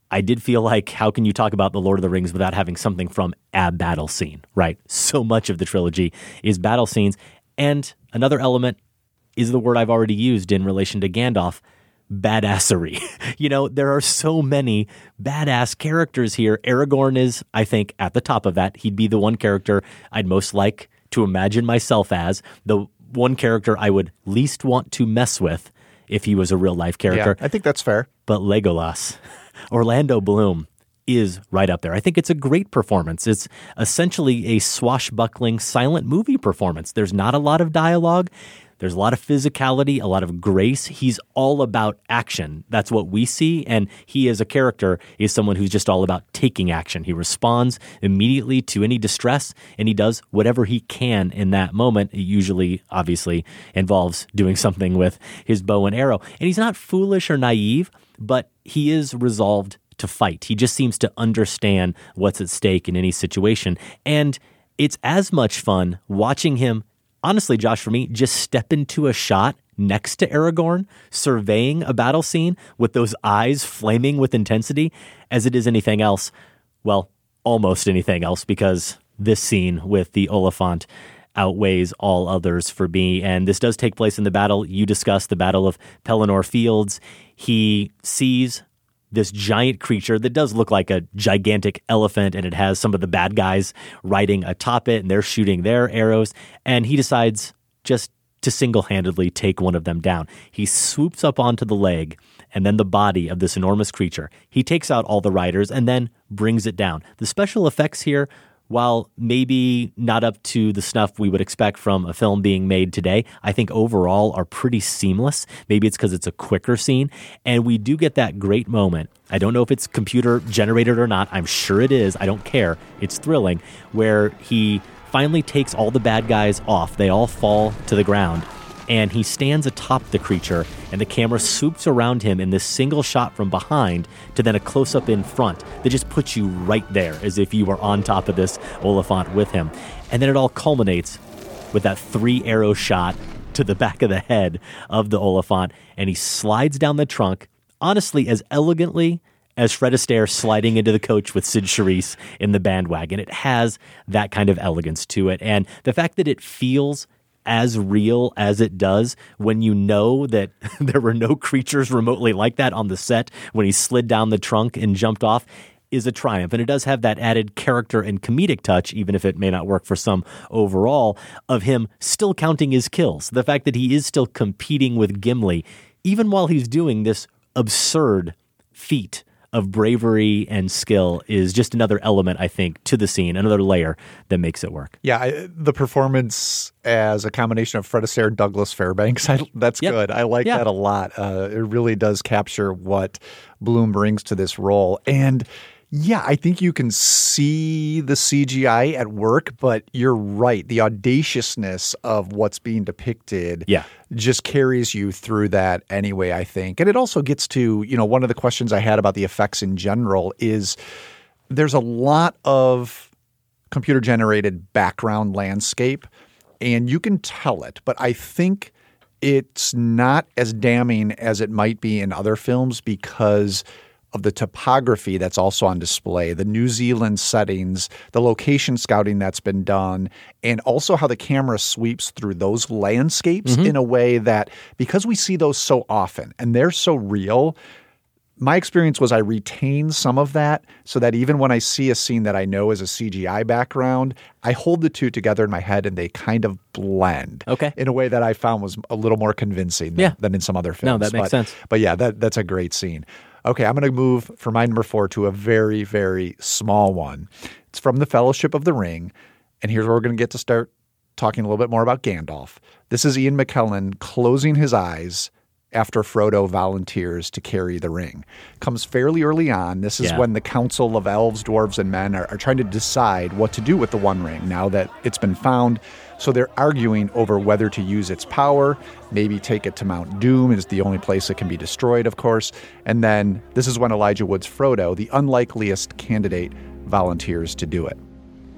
I did feel like, how can you talk about The Lord of the Rings without having something from a battle scene, right? So much of the trilogy is battle scenes. And another element is the word I've already used in relation to Gandalf, badassery. You know, there are so many badass characters here. Aragorn is, I think, at the top of that. He'd be the one character I'd most like to imagine myself as, the one character I would least want to mess with if he was a real-life character. Yeah, I think that's fair. But Legolas, Orlando Bloom, is right up there. I think it's a great performance. It's essentially a swashbuckling silent movie performance. There's not a lot of dialogue. There's a lot of physicality, a lot of grace. He's all about action. That's what we see. And he as a character is someone who's just all about taking action. He responds immediately to any distress, and he does whatever he can in that moment. It usually, obviously, involves doing something with his bow and arrow. And he's not foolish or naive, but he is resolved to fight. He just seems to understand what's at stake in any situation. And it's as much fun watching him, honestly, Josh, for me, just step into a shot next to Aragorn, surveying a battle scene with those eyes flaming with intensity, as it is anything else. Well, almost anything else, because this scene with the Oliphant outweighs all others for me. And this does take place in the battle you discussed, the Battle of Pelennor Fields. He sees this giant creature that does look like a gigantic elephant, and it has some of the bad guys riding atop it, and they're shooting their arrows, and he decides just to single-handedly take one of them down. He swoops up onto the leg and then the body of this enormous creature. He takes out all the riders and then brings it down. The special effects here, while maybe not up to the snuff we would expect from a film being made today, I think overall are pretty seamless. Maybe it's because it's a quicker scene. And we do get that great moment. I don't know if it's computer generated or not. I'm sure it is. I don't care. It's thrilling. Where he finally takes all the bad guys off. They all fall to the ground. And he stands atop the creature, and the camera swoops around him in this single shot from behind to then a close-up in front that just puts you right there, as if you were on top of this Oliphant with him. And then it all culminates with that three-arrow shot to the back of the head of the Oliphant, and he slides down the trunk, honestly, as elegantly as Fred Astaire sliding into the coach with Sid Charisse in the bandwagon. It has that kind of elegance to it, and the fact that it feels as real as it does when you know that there were no creatures remotely like that on the set when he slid down the trunk and jumped off is a triumph. And it does have that added character and comedic touch, even if it may not work for some overall, of him still counting his kills. The fact that he is still competing with Gimli, even while he's doing this absurd feat of bravery and skill, is just another element, I think, to the scene, another layer that makes it work. Yeah, I, the performance as a combination of Fred Astaire and Douglas Fairbanks, I, that's yep. good. I like yeah. that a lot. Uh, it really does capture what Bloom brings to this role. And yeah, I think you can see the C G I at work, but you're right. The audaciousness of what's being depicted yeah. just carries you through that anyway, I think. And it also gets to, you know, one of the questions I had about the effects in general is there's a lot of computer-generated background landscape, and you can tell it. But I think it's not as damning as it might be in other films because of the topography that's also on display, the New Zealand settings, the location scouting that's been done, and also how the camera sweeps through those landscapes mm-hmm. in a way that, because we see those so often and they're so real, my experience was I retain some of that so that even when I see a scene that I know is a C G I background, I hold the two together in my head and they kind of blend okay. in a way that I found was a little more convincing than, yeah. than in some other films. No, that makes but, sense. But yeah, that that's a great scene. Okay, I'm going to move for my number four to a very, very small one. It's from the Fellowship of the Ring, and here's where we're going to get to start talking a little bit more about Gandalf. This is Ian McKellen closing his eyes after Frodo volunteers to carry the ring. Comes fairly early on. This is yeah. when the Council of Elves, Dwarves, and Men are, are trying to decide what to do with the One Ring now that it's been found. So they're arguing over whether to use its power, maybe take it to Mount Doom is the only place it can be destroyed, of course. And then this is when Elijah Wood's Frodo, the unlikeliest candidate, volunteers to do it.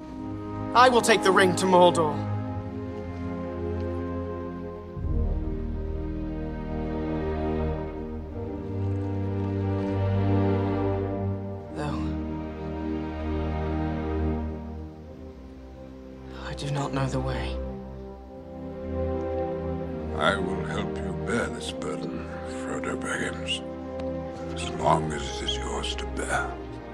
I will take the ring to Mordor. do not know the way. I will help you bear this burden, Frodo Baggins, as long as it is yours to bear.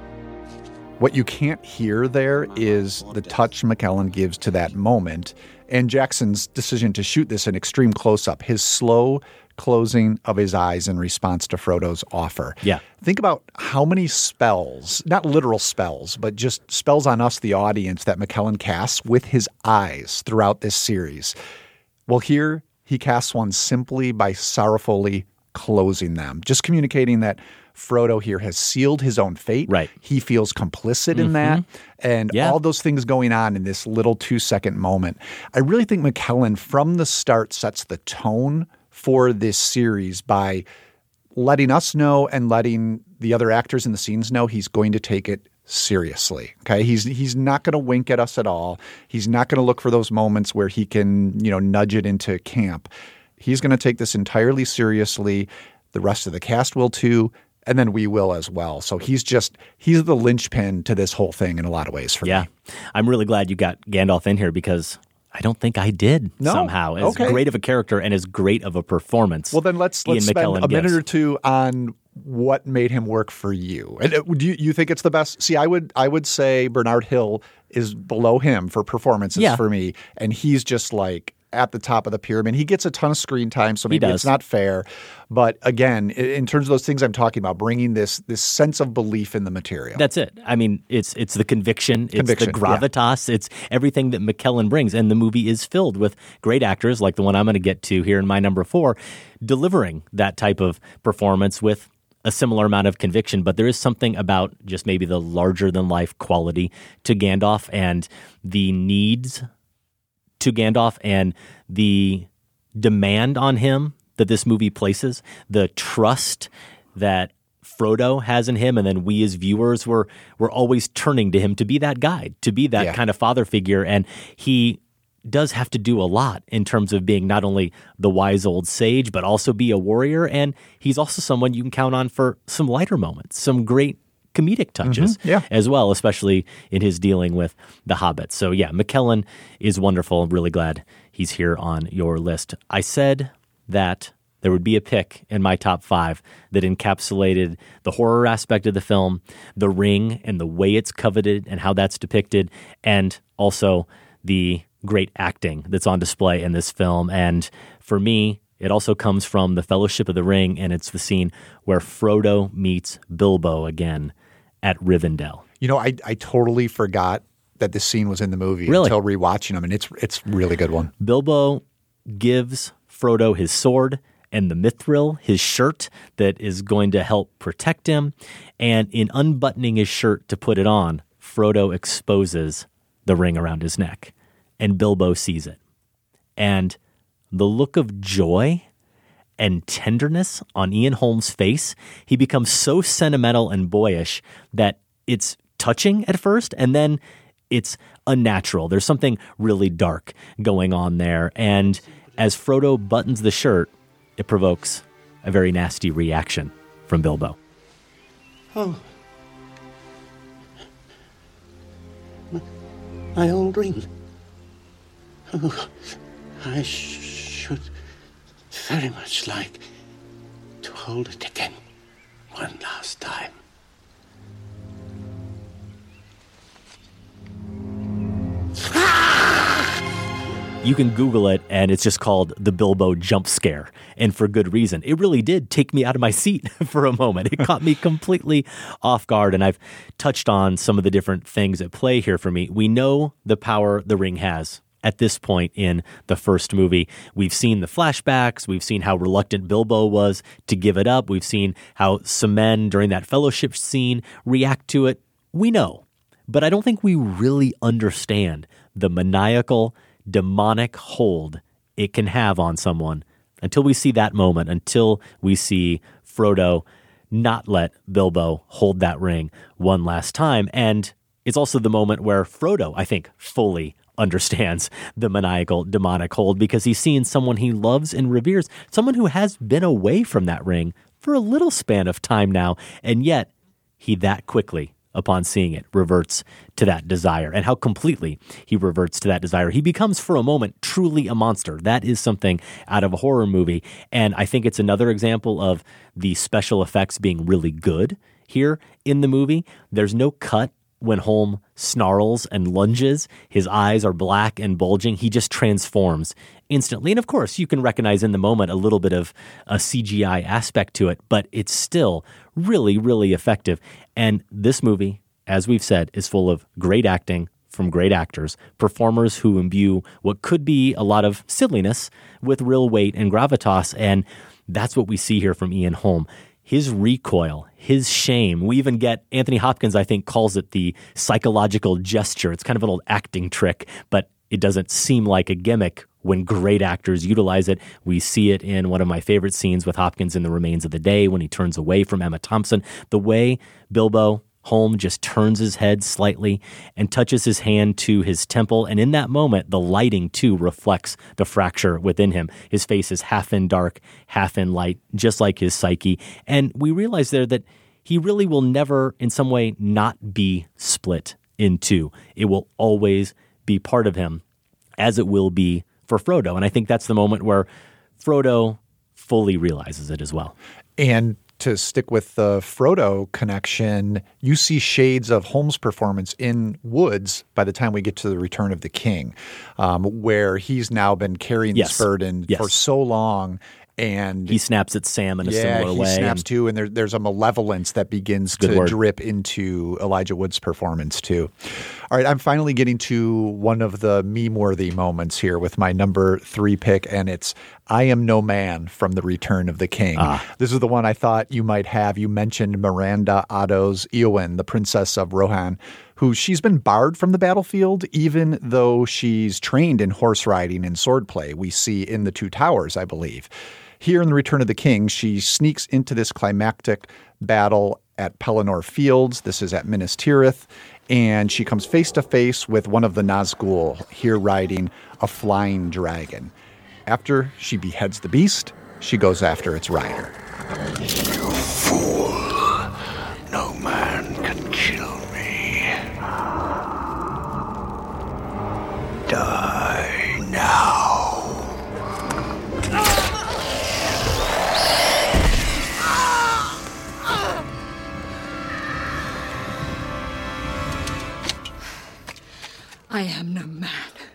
What you can't hear there is the touch McKellen gives to that moment, and Jackson's decision to shoot this in extreme close-up, his slow closing of his eyes in response to Frodo's offer. Yeah. Think about how many spells, not literal spells, but just spells on us, the audience, that McKellen casts with his eyes throughout this series. Well, here he casts one simply by sorrowfully closing them, just communicating that Frodo here has sealed his own fate. Right. He feels complicit Mm-hmm. in that, and yeah. all those things going on in this little two-second moment. I really think McKellen, from the start, sets the tone for this series by letting us know and letting the other actors in the scenes know he's going to take it seriously. Okay, he's he's not going to wink at us at all. He's not going to look for those moments where he can, you know, nudge it into camp. He's going to take this entirely seriously. The rest of the cast will too, and then we will as well. So he's just he's the linchpin to this whole thing in a lot of ways for yeah. me. I'm really glad you got Gandalf in here because I don't think I did No? somehow. As Okay. great of a character and as great of a performance. Well, then let's let's Ian spend McKellen a minute gives. or two on what made him work for you. And uh, do you, you think it's the best? See, I would I would say Bernard Hill is below him for performances Yeah. for me, and he's just like at the top of the pyramid. He gets a ton of screen time, so He maybe does. it's not fair. But again, i- in terms of those things I'm talking about, bringing this this sense of belief in the material. That's it. I mean, it's it's the conviction, it's Conviction, the yeah. gravitas, it's everything that McKellen brings. And the movie is filled with great actors like the one I'm going to get to here in my number four, delivering that type of performance with a similar amount of conviction. But there is something about just maybe the larger-than-life quality to Gandalf and the needs to Gandalf and the demand on him that this movie places, the trust that Frodo has in him, and then we as viewers were we're always turning to him to be that guide, to be that Yeah. kind of father figure, and he does have to do a lot in terms of being not only the wise old sage, but also be a warrior, and he's also someone you can count on for some lighter moments, some great comedic touches Mhm, yeah. as well, especially in his dealing with the hobbits. So yeah, McKellen is wonderful. I'm really glad he's here on your list. I said that there would be a pick in my top five that encapsulated the horror aspect of the film, the ring and the way it's coveted and how that's depicted, and also the great acting that's on display in this film. And for me, it also comes from the Fellowship of the Ring, and it's the scene where Frodo meets Bilbo again at Rivendell. You know, I I totally forgot that this scene was in the movie Really? until rewatching them, and it's it's a really good one. Bilbo gives Frodo his sword and the mithril, his shirt that is going to help protect him. And in unbuttoning his shirt to put it on, Frodo exposes the ring around his neck, and Bilbo sees it. And the look of joy and tenderness on Ian Holm's face, he becomes so sentimental and boyish that it's touching at first, and then it's unnatural. There's something really dark going on there. And as Frodo buttons the shirt, it provokes a very nasty reaction from Bilbo. Oh. My, my old ring. Oh, I sh- should very much like to hold it again one last time. You can Google it, and it's just called the Bilbo jump scare, and for good reason. It really did take me out of my seat for a moment. It caught me completely off guard, and I've touched on some of the different things at play here for me. We know the power the ring has at this point in the first movie. We've seen the flashbacks. We've seen how reluctant Bilbo was to give it up. We've seen how some men during that fellowship scene react to it. We know, but I don't think we really understand the maniacal, demonic hold it can have on someone until we see that moment, until we see Frodo not let Bilbo hold that ring one last time. And it's also the moment where Frodo, I think, fully understands the maniacal, demonic hold because he's seen someone he loves and reveres, someone who has been away from that ring for a little span of time now, and yet he that quickly upon seeing it, reverts to that desire, and how completely he reverts to that desire. He becomes, for a moment, truly a monster. That is something out of a horror movie, and I think it's another example of the special effects being really good here in the movie. There's no cut when Holm snarls and lunges. His eyes are black and bulging. He just transforms instantly. And of course, you can recognize in the moment a little bit of a C G I aspect to it, but it's still really, really effective. And this movie, as we've said, is full of great acting from great actors, performers who imbue what could be a lot of silliness with real weight and gravitas. And that's what we see here from Ian Holm. His recoil, his shame. We even get, Anthony Hopkins, I think, calls it the psychological gesture. It's kind of an old acting trick, but it doesn't seem like a gimmick when great actors utilize it. We see it in one of my favorite scenes with Hopkins in The Remains of the Day when he turns away from Emma Thompson. The way Bilbo Holm just turns his head slightly and touches his hand to his temple. And in that moment, the lighting, too, reflects the fracture within him. His face is half in dark, half in light, just like his psyche. And we realize there that he really will never, in some way, not be split in two. It will always be part of him, as it will be for Frodo. And I think that's the moment where Frodo fully realizes it as well. And to stick with the Frodo connection, you see shades of Holmes' performance in Woods by the time we get to The Return of the King, um, where he's now been carrying Yes. this burden Yes. for so long. And he snaps at Sam in a yeah, similar he way. snaps and- too, and there, there's a malevolence that begins Good to word. drip into Elijah Wood's performance too. All right, I'm finally getting to one of the meme-worthy moments here with my number three pick, and it's I Am No Man from The Return of the King. Ah. This is the one I thought you might have. You mentioned Miranda Otto's Eowyn, the Princess of Rohan, who she's been barred from the battlefield, even though she's trained in horse riding and swordplay. We see in The Two Towers, I believe. Here in The Return of the King, she sneaks into this climactic battle at Pelennor Fields. This is at Minas Tirith. And she comes face to face with one of the Nazgul, here riding a flying dragon. After she beheads the beast, she goes after its rider. You fool. No man can kill me. Die now. I am no man.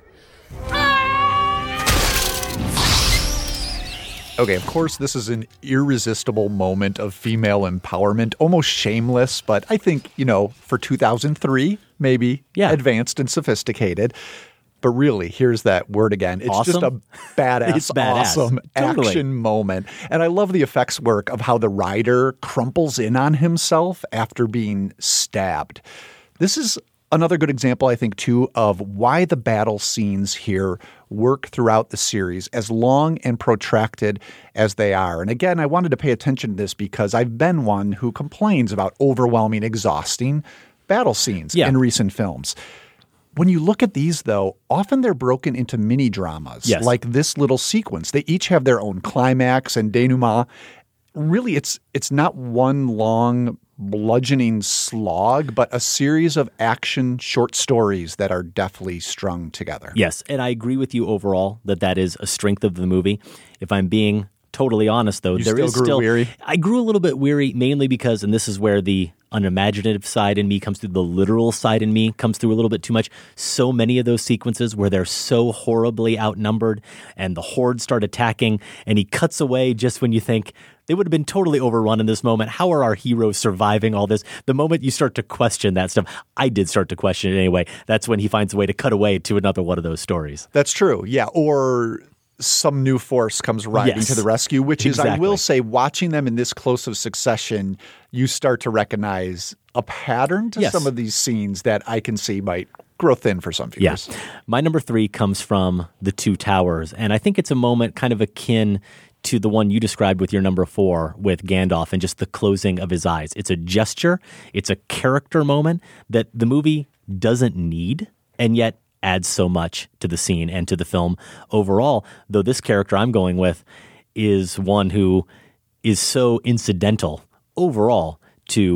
Okay, of course, this is an irresistible moment of female empowerment, almost shameless, but I think, you know, for two thousand three, maybe Yeah. advanced and sophisticated. But really, here's that word again. It's just a Awesome? badass, It's badass. awesome Totally. action moment. And I love the effects work of how the rider crumples in on himself after being stabbed. This is another good example, I think, too, of why the battle scenes here work throughout the series, as long and protracted as they are. And again, I wanted to pay attention to this because I've been one who complains about overwhelming, exhausting battle scenes Yeah. in recent films. When you look at these, though, often they're broken into mini dramas, Yes. like this little sequence. They each have their own climax and denouement. Really, it's it's not one long bludgeoning slog, but a series of action short stories that are deftly strung together. Yes, and I agree with you overall that that is a strength of the movie. If I'm being totally honest, though, You there still is grew still weary? I grew a little bit weary, mainly because, and this is where the unimaginative side in me comes through, the literal side in me comes through a little bit too much. So many of those sequences where they're so horribly outnumbered and the horde start attacking and he cuts away just when you think they would have been totally overrun in this moment. How are our heroes surviving all this? The moment you start to question that stuff, I did start to question it anyway. That's when he finds a way to cut away to another one of those stories. That's true. Yeah. Or some new force comes riding Yes. to the rescue, which is, I Exactly. will say, watching them in this close of succession, you start to recognize a pattern to Yes. some of these scenes that I can see might grow thin for some viewers. Yeah. My number three comes from The Two Towers, and I think it's a moment kind of akin to the one you described with your number four with Gandalf and just the closing of his eyes. It's a gesture. It's a character moment that the movie doesn't need, and yet adds so much to the scene and to the film overall, though this character I'm going with is one who is so incidental overall to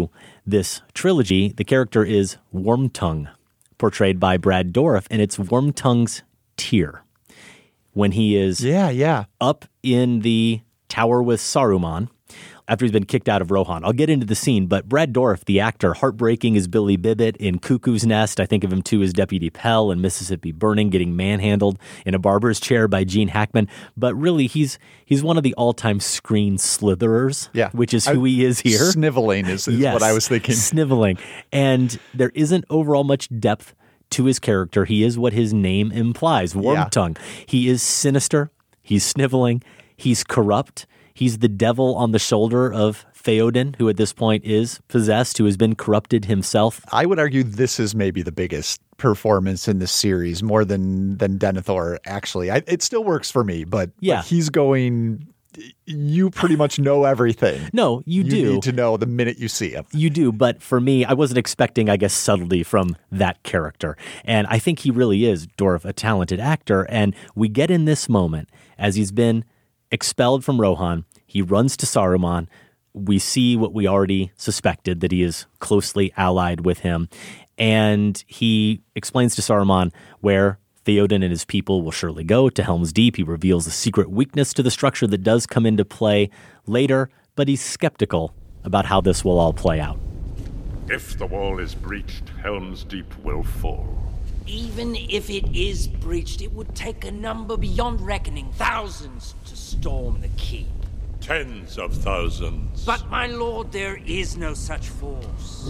this trilogy. The character is Wormtongue, portrayed by Brad Dourif, and it's Wormtongue's tear. When he is yeah, yeah. up in the tower with Saruman, after he's been kicked out of Rohan. I'll get into the scene, but Brad Dourif, the actor, heartbreaking as Billy Bibbit in Cuckoo's Nest. I think of him, too, as Deputy Pell in Mississippi Burning, getting manhandled in a barber's chair by Gene Hackman. But really, he's he's one of the all-time screen slitherers, yeah. which is who I, he is here. Sniveling is, is yes, what I was thinking. Sniveling. And there isn't overall much depth to his character. He is what his name implies, Wormtongue. Yeah. He is sinister. He's sniveling. He's corrupt. He's the devil on the shoulder of Theoden, who at this point is possessed, who has been corrupted himself. I would argue this is maybe the biggest performance in this series, more than than Denethor, actually. I, it still works for me, but, yeah. but he's going, you pretty much know everything. No, you, you do. You need to know the minute you see him. You do, but for me, I wasn't expecting, I guess, subtlety from that character. And I think he really is, Dourif, a talented actor. And we get in this moment, as he's been expelled from Rohan, he runs to Saruman. We see what we already suspected, that he is closely allied with him. And he explains to Saruman where Theoden and his people will surely go, to Helm's Deep. He reveals a secret weakness to the structure that does come into play later, but he's skeptical about how this will all play out. If the wall is breached, Helm's Deep will fall. Even if it is breached, it would take a number beyond reckoning, thousands, to storm the keep. Tens of thousands. But, my lord, there is no such force.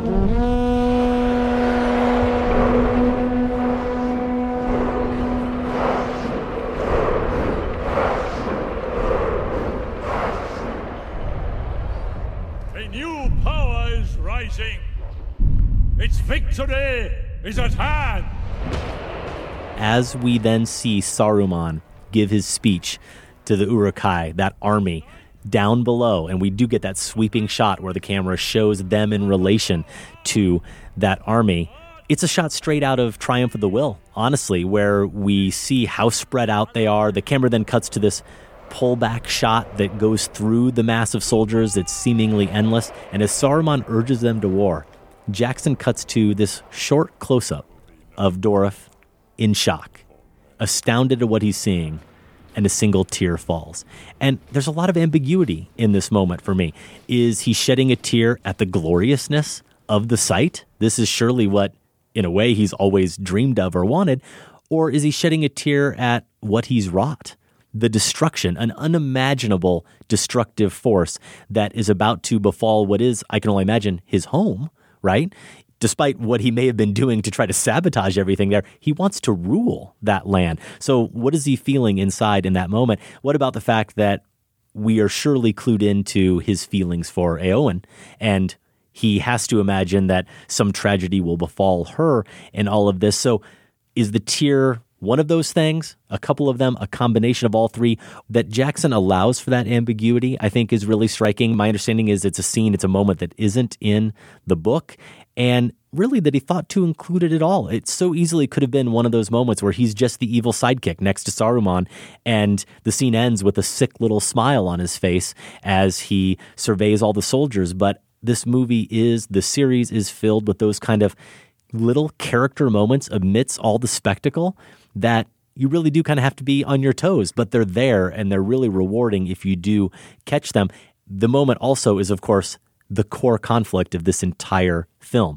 A new power is rising. Its victory is at hand. As we then see Saruman give his speech to the Uruk-hai, that army down below, and we do get that sweeping shot where the camera shows them in relation to that army. It's a shot straight out of Triumph of the Will, honestly, where we see how spread out they are. The camera then cuts to this pullback shot that goes through the mass of soldiers that's seemingly endless, and as Saruman urges them to war, Jackson cuts to this short close-up of Dourif in shock, astounded at what he's seeing, and a single tear falls. And there's a lot of ambiguity in this moment for me. Is he shedding a tear at the gloriousness of the sight? This is surely what, in a way, he's always dreamed of or wanted. Or is he shedding a tear at what he's wrought? The destruction, an unimaginable destructive force that is about to befall what is, I can only imagine, his home, right? Despite what he may have been doing to try to sabotage everything there, he wants to rule that land. So what is he feeling inside in that moment? What about the fact that we are surely clued into his feelings for Eowyn, and he has to imagine that some tragedy will befall her in all of this. So is the tear one of those things, a couple of them, a combination of all three? That Jackson allows for that ambiguity, I think, is really striking. My understanding is it's a scene, it's a moment that isn't in the book, and really that he thought to include it at all. It so easily could have been one of those moments where he's just the evil sidekick next to Saruman, and the scene ends with a sick little smile on his face as he surveys all the soldiers. But this movie is, the series is filled with those kind of little character moments amidst all the spectacle that you really do kind of have to be on your toes, but they're there and they're really rewarding if you do catch them. The moment also is, of course, the core conflict of this entire film.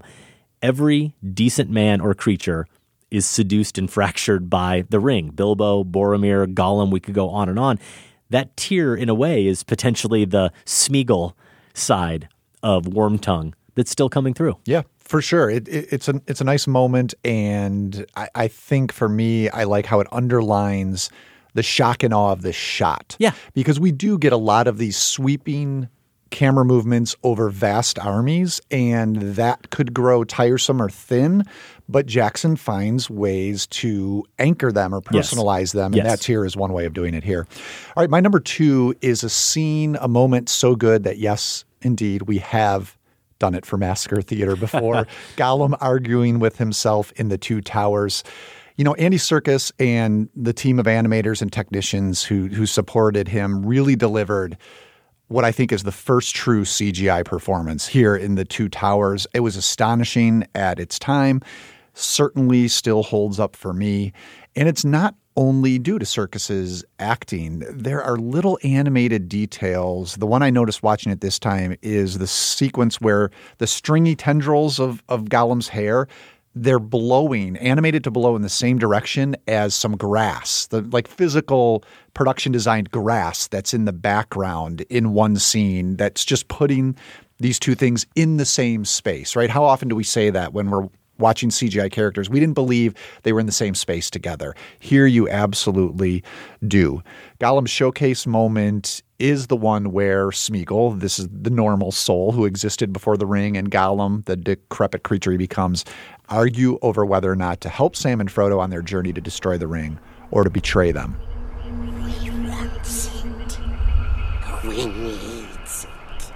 Every decent man or creature is seduced and fractured by the ring. Bilbo, Boromir, Gollum, we could go on and on. That tear, in a way, is potentially the Smeagol side of Wormtongue that's still coming through. Yeah, for sure. It, it, it's a it's a nice moment, and I, I think for me, I like how it underlines the shock and awe of this shot. Yeah. Because we do get a lot of these sweeping camera movements over vast armies, and that could grow tiresome or thin, but Jackson finds ways to anchor them or personalize yes. them, and yes. that tear is one way of doing it here. All right, my number two is a scene, a moment so good that, yes, indeed, we have done it for Massacre Theater before. Gollum arguing with himself in the Two Towers. You know, Andy Serkis and the team of animators and technicians who who supported him really delivered what I think is the first true C G I performance here in the Two Towers. It was astonishing at its time, certainly still holds up for me. And it's not only due to Serkis's acting. There are little animated details. The one I noticed watching it this time is the sequence where the stringy tendrils of, of Gollum's hair, they're blowing, animated to blow in the same direction as some grass, the like physical production designed grass that's in the background in one scene that's just putting these two things in the same space, right? How often do we say that when we're watching C G I characters? We didn't believe they were in the same space together. Here you absolutely do. Gollum's showcase moment is the one where Smeagol, this is the normal soul who existed before the ring, and Gollum, the decrepit creature he becomes, argue over whether or not to help Sam and Frodo on their journey to destroy the ring or to betray them. We want it. We need it.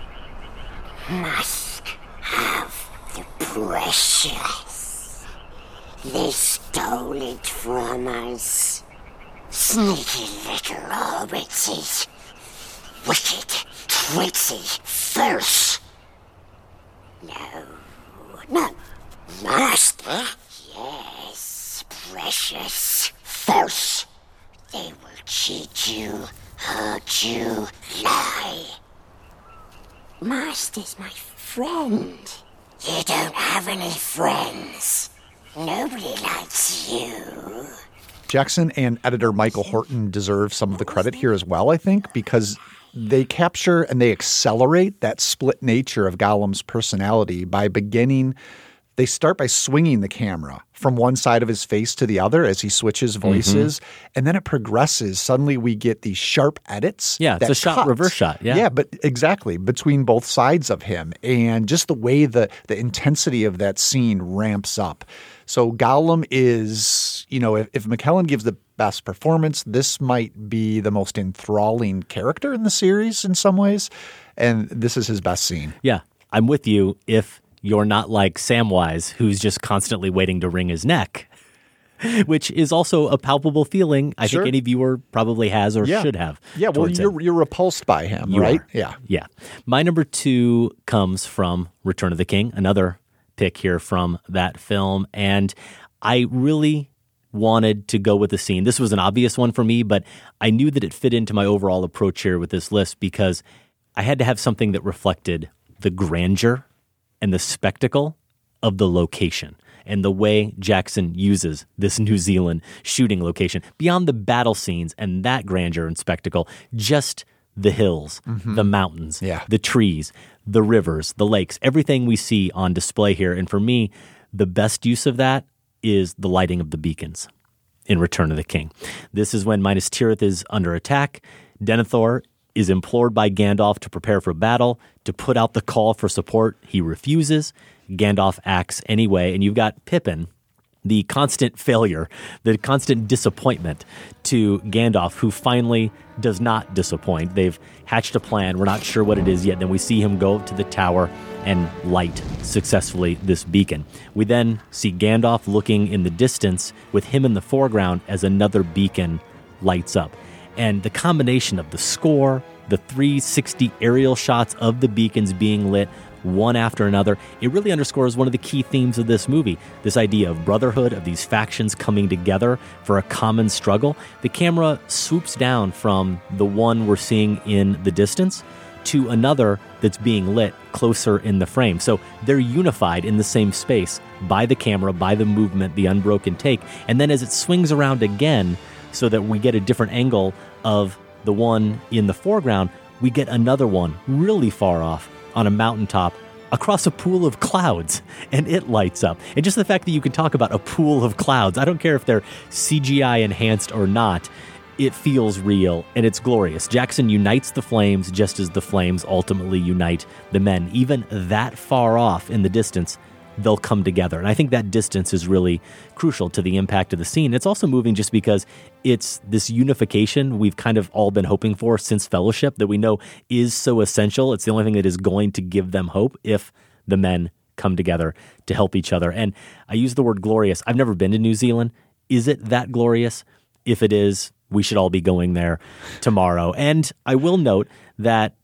Must have the precious. They stole it from us. Sneaky little hobbitses. Wicked, tricksy, false. No, no, master. Yes, precious, false. They will cheat you, hurt you, lie. Master's my friend. You don't have any friends. Nobody likes you. Jackson and editor Michael Horton deserve some of the credit here as well, I think, because they capture and they accelerate that split nature of Gollum's personality by beginning – they start by swinging the camera from one side of his face to the other as he switches voices, mm-hmm. and then it progresses. Suddenly we get these sharp edits. Yeah, it's a shot, cut. reverse shot. Yeah, yeah, but exactly, between both sides of him, and just the way the, the intensity of that scene ramps up. So Gollum is, you know, if, if McKellen gives the best performance, this might be the most enthralling character in the series in some ways, and this is his best scene. Yeah, I'm with you if you're not like Samwise, who's just constantly waiting to wring his neck, which is also a palpable feeling I sure. think any viewer probably has or yeah. should have. Yeah, well, you're, you're repulsed by him, you right? Are. Yeah. Yeah. My number two comes from Return of the King, another pick here from that film. And I really wanted to go with the scene. This was an obvious one for me, but I knew that it fit into my overall approach here with this list because I had to have something that reflected the grandeur and the spectacle of the location and the way Jackson uses this New Zealand shooting location beyond the battle scenes and that grandeur and spectacle, just the hills, mm-hmm. the mountains, yeah. the trees, the rivers, the lakes, everything we see on display here. And for me, the best use of that is the lighting of the beacons in Return of the King. This is when Minas Tirith is under attack. Denethor is implored by Gandalf to prepare for battle, to put out the call for support. He refuses. Gandalf acts anyway, and you've got Pippin, the constant failure, the constant disappointment to Gandalf, who finally does not disappoint. They've hatched a plan. We're not sure what it is yet. Then we see him go to the tower and light successfully this beacon. We then see Gandalf looking in the distance with him in the foreground as another beacon lights up. And the combination of the score, the three sixty aerial shots of the beacons being lit one after another, it really underscores one of the key themes of this movie, this idea of brotherhood, of these factions coming together for a common struggle. The camera swoops down from the one we're seeing in the distance to another that's being lit closer in the frame. So they're unified in the same space by the camera, by the movement, the unbroken take. And then as it swings around again, so that we get a different angle of the one in the foreground, we get another one really far off on a mountaintop across a pool of clouds, and it lights up. And just the fact that you can talk about a pool of clouds, I don't care if they're C G I enhanced or not, it feels real, and it's glorious. Jackson unites the flames just as the flames ultimately unite the men. Even that far off in the distance, they'll come together. And I think that distance is really crucial to the impact of the scene. It's also moving just because it's this unification we've kind of all been hoping for since Fellowship that we know is so essential. It's the only thing that is going to give them hope if the men come together to help each other. And I use the word glorious. I've never been to New Zealand. Is it that glorious? If it is, we should all be going there tomorrow. And I will note that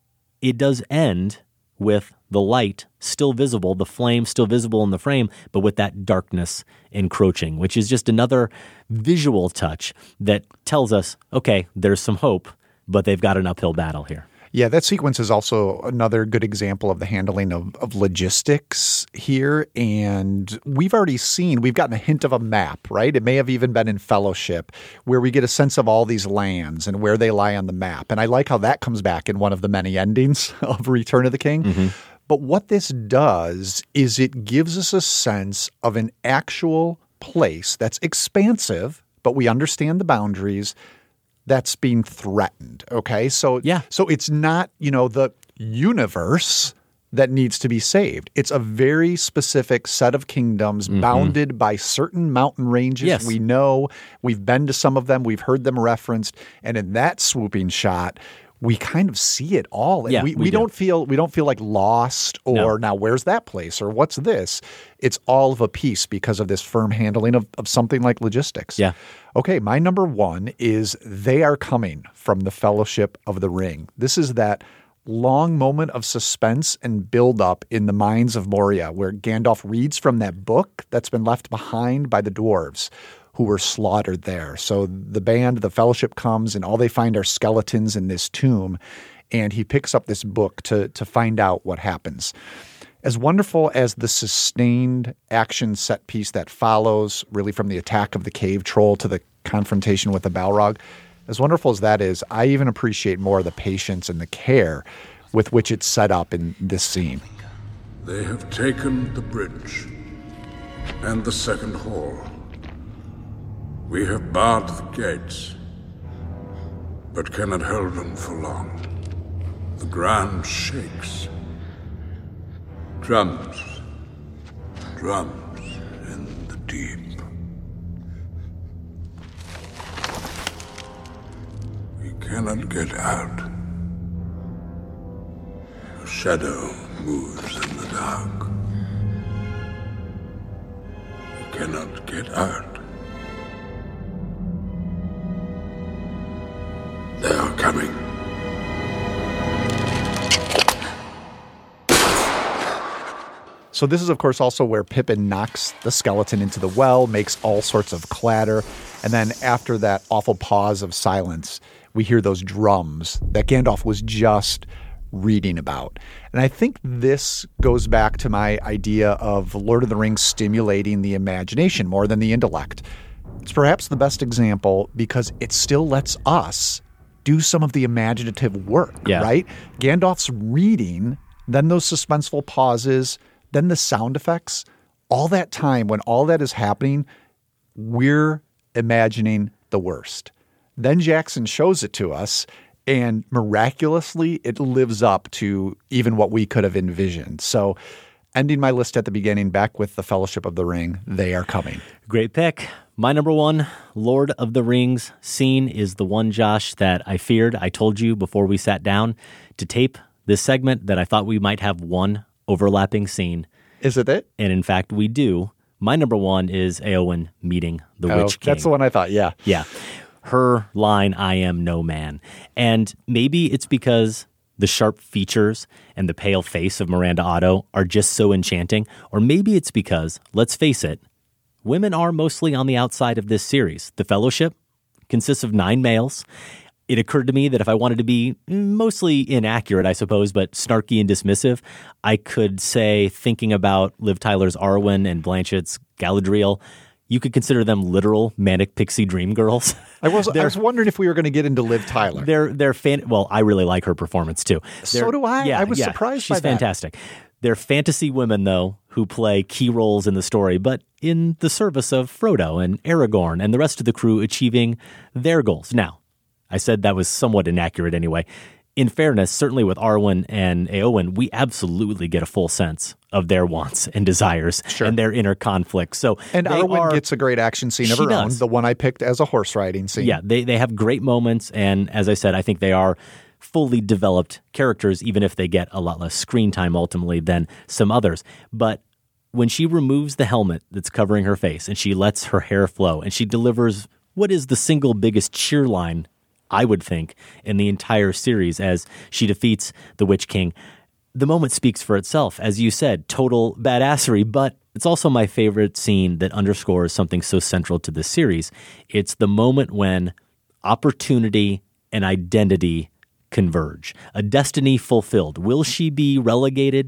it does end with the light still visible, the flame still visible in the frame, but with that darkness encroaching, which is just another visual touch that tells us, okay, there's some hope, but they've got an uphill battle here. Yeah, that sequence is also another good example of the handling of, of logistics here. And we've already seen, we've gotten a hint of a map, right? It may have even been in Fellowship, where we get a sense of all these lands and where they lie on the map. And I like how that comes back in one of the many endings of Return of the King. Mm-hmm. But what this does is it gives us a sense of an actual place that's expansive, but we understand the boundaries, that's being threatened, okay? So yeah. so it's not, you know, the universe that needs to be saved. It's a very specific set of kingdoms mm-hmm. bounded by certain mountain ranges. Yes. We know, we've been to some of them, we've heard them referenced, and in that swooping shot, we kind of see it all. Yeah, we, we, we do. don't feel we don't feel like lost or no. now where's that place or what's this? It's all of a piece because of this firm handling of, of something like logistics. Yeah. Okay, my number one is They Are Coming from the Fellowship of the Ring. This is that long moment of suspense and buildup in the Mines of Moria where Gandalf reads from that book that's been left behind by the dwarves who were slaughtered there. So the band, the Fellowship comes, and all they find are skeletons in this tomb, and he picks up this book to, to find out what happens. As wonderful as the sustained action set piece that follows, really from the attack of the cave troll to the confrontation with the Balrog, as wonderful as that is, I even appreciate more the patience and the care with which it's set up in this scene. They have taken the bridge and the second hall. We have barred the gates, but cannot hold them for long. The ground shakes. Drums, drums in the deep. We cannot get out. A shadow moves in the dark. We cannot get out. They are coming. So this is, of course, also where Pippin knocks the skeleton into the well, makes all sorts of clatter. And then after that awful pause of silence, we hear those drums that Gandalf was just reading about. And I think this goes back to my idea of Lord of the Rings stimulating the imagination more than the intellect. It's perhaps the best example because it still lets us do some of the imaginative work, yeah. right? Gandalf's reading, then those suspenseful pauses, then the sound effects. All that time, when all that is happening, we're imagining the worst. Then Jackson shows it to us, and miraculously, it lives up to even what we could have envisioned. So ending my list at the beginning, back with the Fellowship of the Ring, They Are Coming. Great pick. My number one Lord of the Rings scene is the one, Josh, that I feared. I told you before we sat down to tape this segment that I thought we might have one overlapping scene. Is it it? And in fact, we do. My number one is Éowyn meeting the oh, Witch King. That's the one I thought, yeah. Yeah. Her line, I am no man. And maybe it's because the sharp features and the pale face of Miranda Otto are just so enchanting. Or maybe it's because, let's face it, women are mostly on the outside of this series. The Fellowship consists of nine males. It occurred to me that if I wanted to be mostly inaccurate, I suppose, but snarky and dismissive, I could say, thinking about Liv Tyler's Arwen and Blanchett's Galadriel, you could consider them literal manic pixie dream girls. I was I was wondering if we were going to get into Liv Tyler. They're they're fan. Well, I really like her performance too. They're, so do I. Yeah, I was yeah, surprised she's by that. fantastic. They're fantasy women, though, who play key roles in the story, but in the service of Frodo and Aragorn and the rest of the crew achieving their goals. Now, I said that was somewhat inaccurate anyway. In fairness, certainly with Arwen and Éowyn, we absolutely get a full sense of their wants and desires sure. and their inner conflicts. So and Arwen are, gets a great action scene of her does. own, the one I picked as a horse riding scene. Yeah, they they have great moments, and as I said, I think they are fully developed characters, even if they get a lot less screen time ultimately than some others. But when she removes the helmet that's covering her face and she lets her hair flow and she delivers what is the single biggest cheer line I would think, in the entire series as she defeats the Witch King. The moment speaks for itself. As you said, total badassery, but it's also my favorite scene that underscores something so central to this series. It's the moment when opportunity and identity converge. A destiny fulfilled. Will she be relegated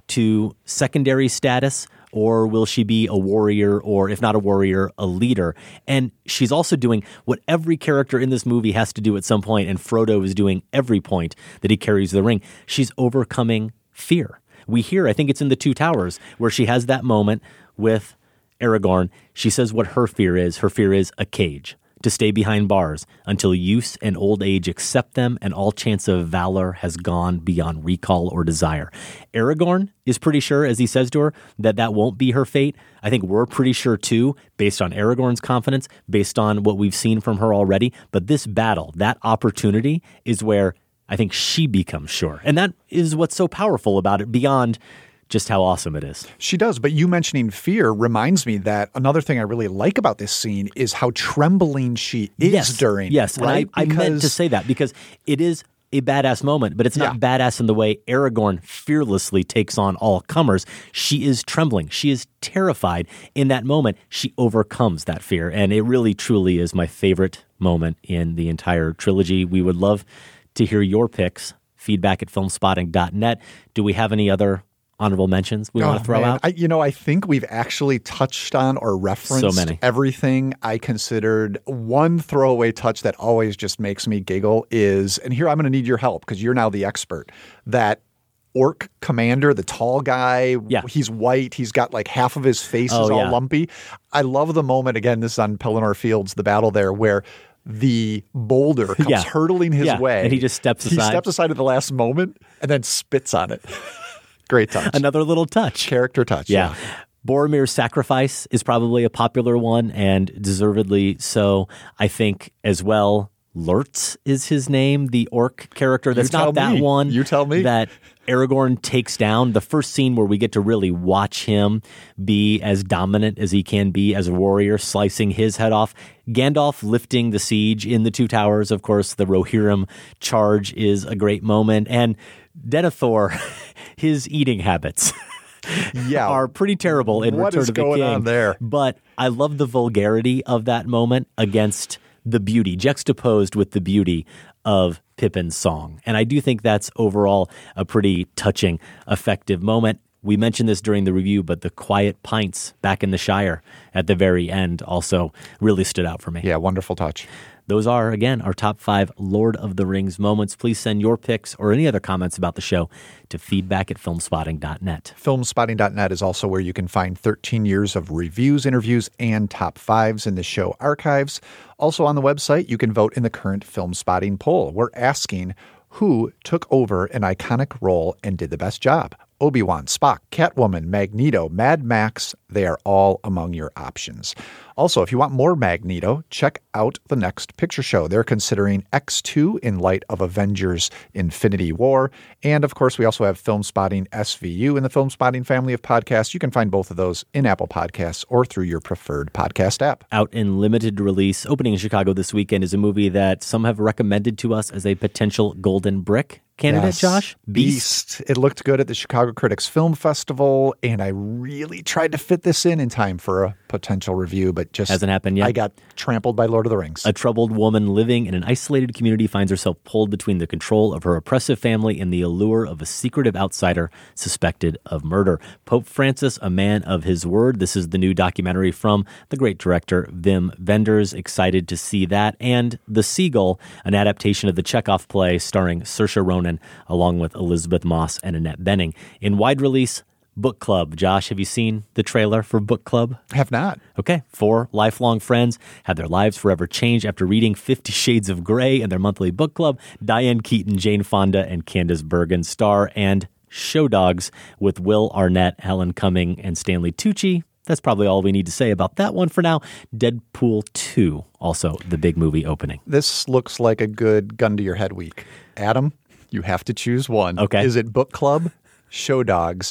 to secondary status, or will she be a warrior, or if not a warrior, a leader? And she's also doing what every character in this movie has to do at some point, and Frodo is doing every point that he carries the ring. She's overcoming fear. We hear, I think it's in The Two Towers, where she has that moment with Aragorn. She says what her fear is. Her fear is a cage, to stay behind bars until use and old age accept them and all chance of valor has gone beyond recall or desire. Aragorn is pretty sure, as he says to her, that that won't be her fate. I think we're pretty sure too, based on Aragorn's confidence, based on what we've seen from her already. But this battle, that opportunity, is where I think she becomes sure. And that is what's so powerful about it, beyond just how awesome it is. She does, but you mentioning fear reminds me that another thing I really like about this scene is how trembling she is yes, during. Yes, right? and I, I meant to say that because it is a badass moment, but it's not yeah. badass in the way Aragorn fearlessly takes on all comers. She is trembling. She is terrified. In that moment, she overcomes that fear, and it really, truly is my favorite moment in the entire trilogy. We would love to hear your picks. Feedback at filmspotting dot net. Do we have any other honorable mentions we oh, want to throw man. out? I, you know, I think we've actually touched on or referenced so many. everything I considered. One throwaway touch that always just makes me giggle is, and here I'm going to need your help because you're now the expert, that orc commander, the tall guy, yeah. he's white, he's got like half of his face oh, is all yeah. lumpy. I love the moment, again, this is on Pelennor Fields, the battle there, where the boulder comes yeah. hurtling his yeah. way. And he just steps aside. He steps aside at the last moment and then spits on it. Great touch. Another little touch. Character touch. Yeah. yeah. Boromir's sacrifice is probably a popular one, and deservedly so. I think as well, Lurtz is his name, the orc character. That's not that me. one. You tell me. That Aragorn takes down. The first scene where we get to really watch him be as dominant as he can be as a warrior, slicing his head off. Gandalf lifting the siege in the Two Towers. Of course, the Rohirrim charge is a great moment. And Denethor, his eating habits yeah. are pretty terrible in what Return is of the going King. On there? But I love the vulgarity of that moment against the beauty, juxtaposed with the beauty of Pippin's song. And I do think that's overall a pretty touching, effective moment. We mentioned this during the review, but the quiet pints back in the Shire at the very end also really stood out for me. Yeah, wonderful touch. Those are, again, our top five Lord of the Rings moments. Please send your picks or any other comments about the show to feedback at filmspotting dot net. filmspotting dot net is also where you can find thirteen years of reviews, interviews, and top fives in the show archives. Also on the website, you can vote in the current Film Spotting poll. We're asking who took over an iconic role and did the best job. Obi-Wan, Spock, Catwoman, Magneto, Mad Max, they are all among your options. Also, if you want more Magneto, check out the Next Picture Show. They're considering X two in light of Avengers Infinity War. And of course, we also have Film Spotting S V U in the Film Spotting family of podcasts. You can find both of those in Apple Podcasts or through your preferred podcast app. Out in limited release, opening in Chicago this weekend, is a movie that some have recommended to us as a potential Golden Brick candidate, yes. Josh? Beast. Beast. It looked good at the Chicago Critics Film Festival, and I really tried to fit this in in time for a potential review, but just hasn't happened yet. I got trampled by Lord of the Rings. A troubled woman living in an isolated community finds herself pulled between the control of her oppressive family and the allure of a secretive outsider suspected of murder. Pope Francis, a man of his word. This is the new documentary from the great director Wim Wenders. Excited to see that. And The Seagull, an adaptation of the Chekhov play starring Saoirse Ronan, along with Elizabeth Moss and Annette Bening. In wide release, Book Club. Josh, have you seen the trailer for Book Club? Have not. Okay. Four lifelong friends had their lives forever changed after reading Fifty Shades of Grey in their monthly book club. Diane Keaton, Jane Fonda, and Candice Bergen star, and Show Dogs with Will Arnett, Helen Cumming, and Stanley Tucci. That's probably all we need to say about that one for now. Deadpool two, also the big movie opening. This looks like a good gun to your head week. Adam, you have to choose one. Okay. Is it Book Club, Show Dogs,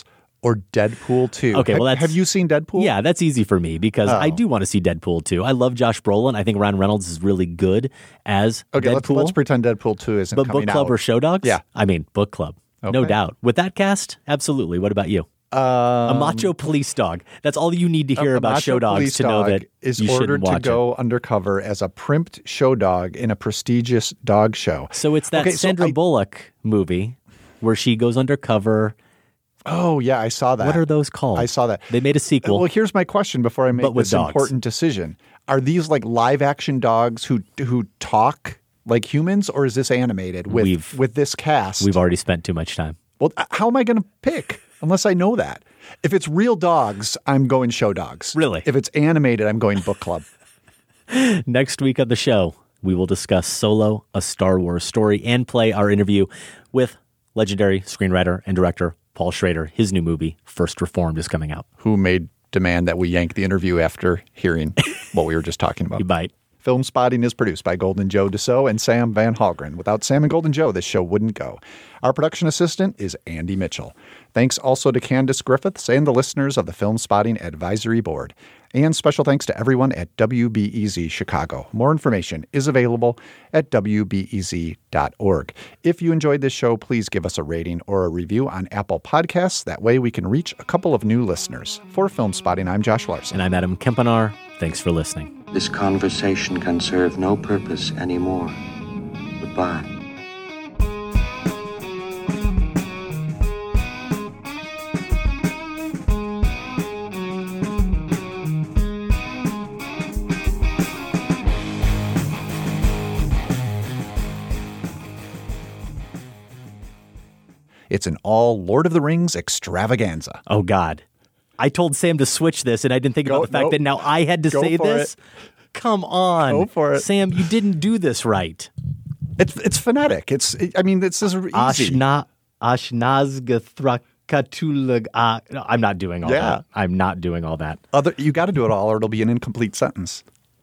Or Deadpool two. Okay, have, well, that's, have you seen Deadpool? Yeah, that's easy for me because Oh. I do want to see Deadpool two. I love Josh Brolin. I think Ryan Reynolds is really good as Okay, Deadpool. let's, let's pretend Deadpool two isn't But coming book club out. or show dogs? Yeah. I mean, book club. No Okay. doubt. With that cast, absolutely. What about you? Um, a macho police dog. That's all you need to hear a about macho show dogs police to know dog that is you ordered shouldn't watch to go it. undercover as a primped show dog in a prestigious dog show. So it's that Okay, so Sandra I- Bullock movie where she goes undercover. Oh, yeah, I saw that. What are those called? I saw that. They made a sequel. Well, here's my question before I make But with this dogs. important decision. Are these like live action dogs who who talk like humans, or is this animated with, We've- with this cast? We've already spent too much time. Well, how am I going to pick unless I know that? If it's real dogs, I'm going show dogs. Really? If it's animated, I'm going book club. Next week on the show, we will discuss Solo, a Star Wars story, and play our interview with legendary screenwriter and director Paul Schrader. His new movie, First Reformed, is coming out. Who made demand that we yank the interview after hearing what we were just talking about. You bite. Film Spotting is produced by Golden Joe Dassault and Sam Van Hallgren. Without Sam and Golden Joe, this show wouldn't go. Our production assistant is Andy Mitchell. Thanks also to Candace Griffiths and the listeners of the Film Spotting Advisory Board. And special thanks to everyone at W B E Z Chicago. More information is available at W B E Z dot org. If you enjoyed this show, please give us a rating or a review on Apple Podcasts. That way we can reach a couple of new listeners. For Film Spotting, I'm Josh Larson. And I'm Adam Kempenar. Thanks for listening. This conversation can serve no purpose anymore. Goodbye. It's an all Lord of the Rings extravaganza. Oh, God. I told Sam to switch this, and I didn't think Go- about the fact nope. that now I had to Go say for this. it. Come on. Go for it. Sam, you didn't do this right. It's it's phonetic. It's I mean this is easy. Ashna Ashnazgathrakatulag. Uh, no, I'm not doing all Yeah. that. I'm not doing all that. Other you got to do it all, or it'll be an incomplete sentence.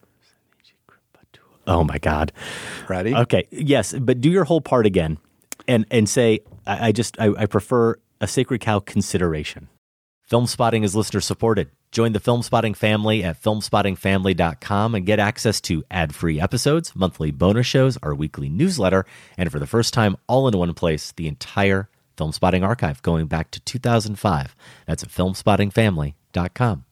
Oh my God. Ready? Okay. Yes, but do your whole part again, and and say I, I just I, I prefer a Sacred Cow consideration. Film Spotting is listener supported. Join the Film Spotting family at film spotting family dot com and get access to ad-free episodes, monthly bonus shows, our weekly newsletter, and for the first time, all in one place, the entire Film Spotting archive going back to two thousand five. That's at film spotting family dot com.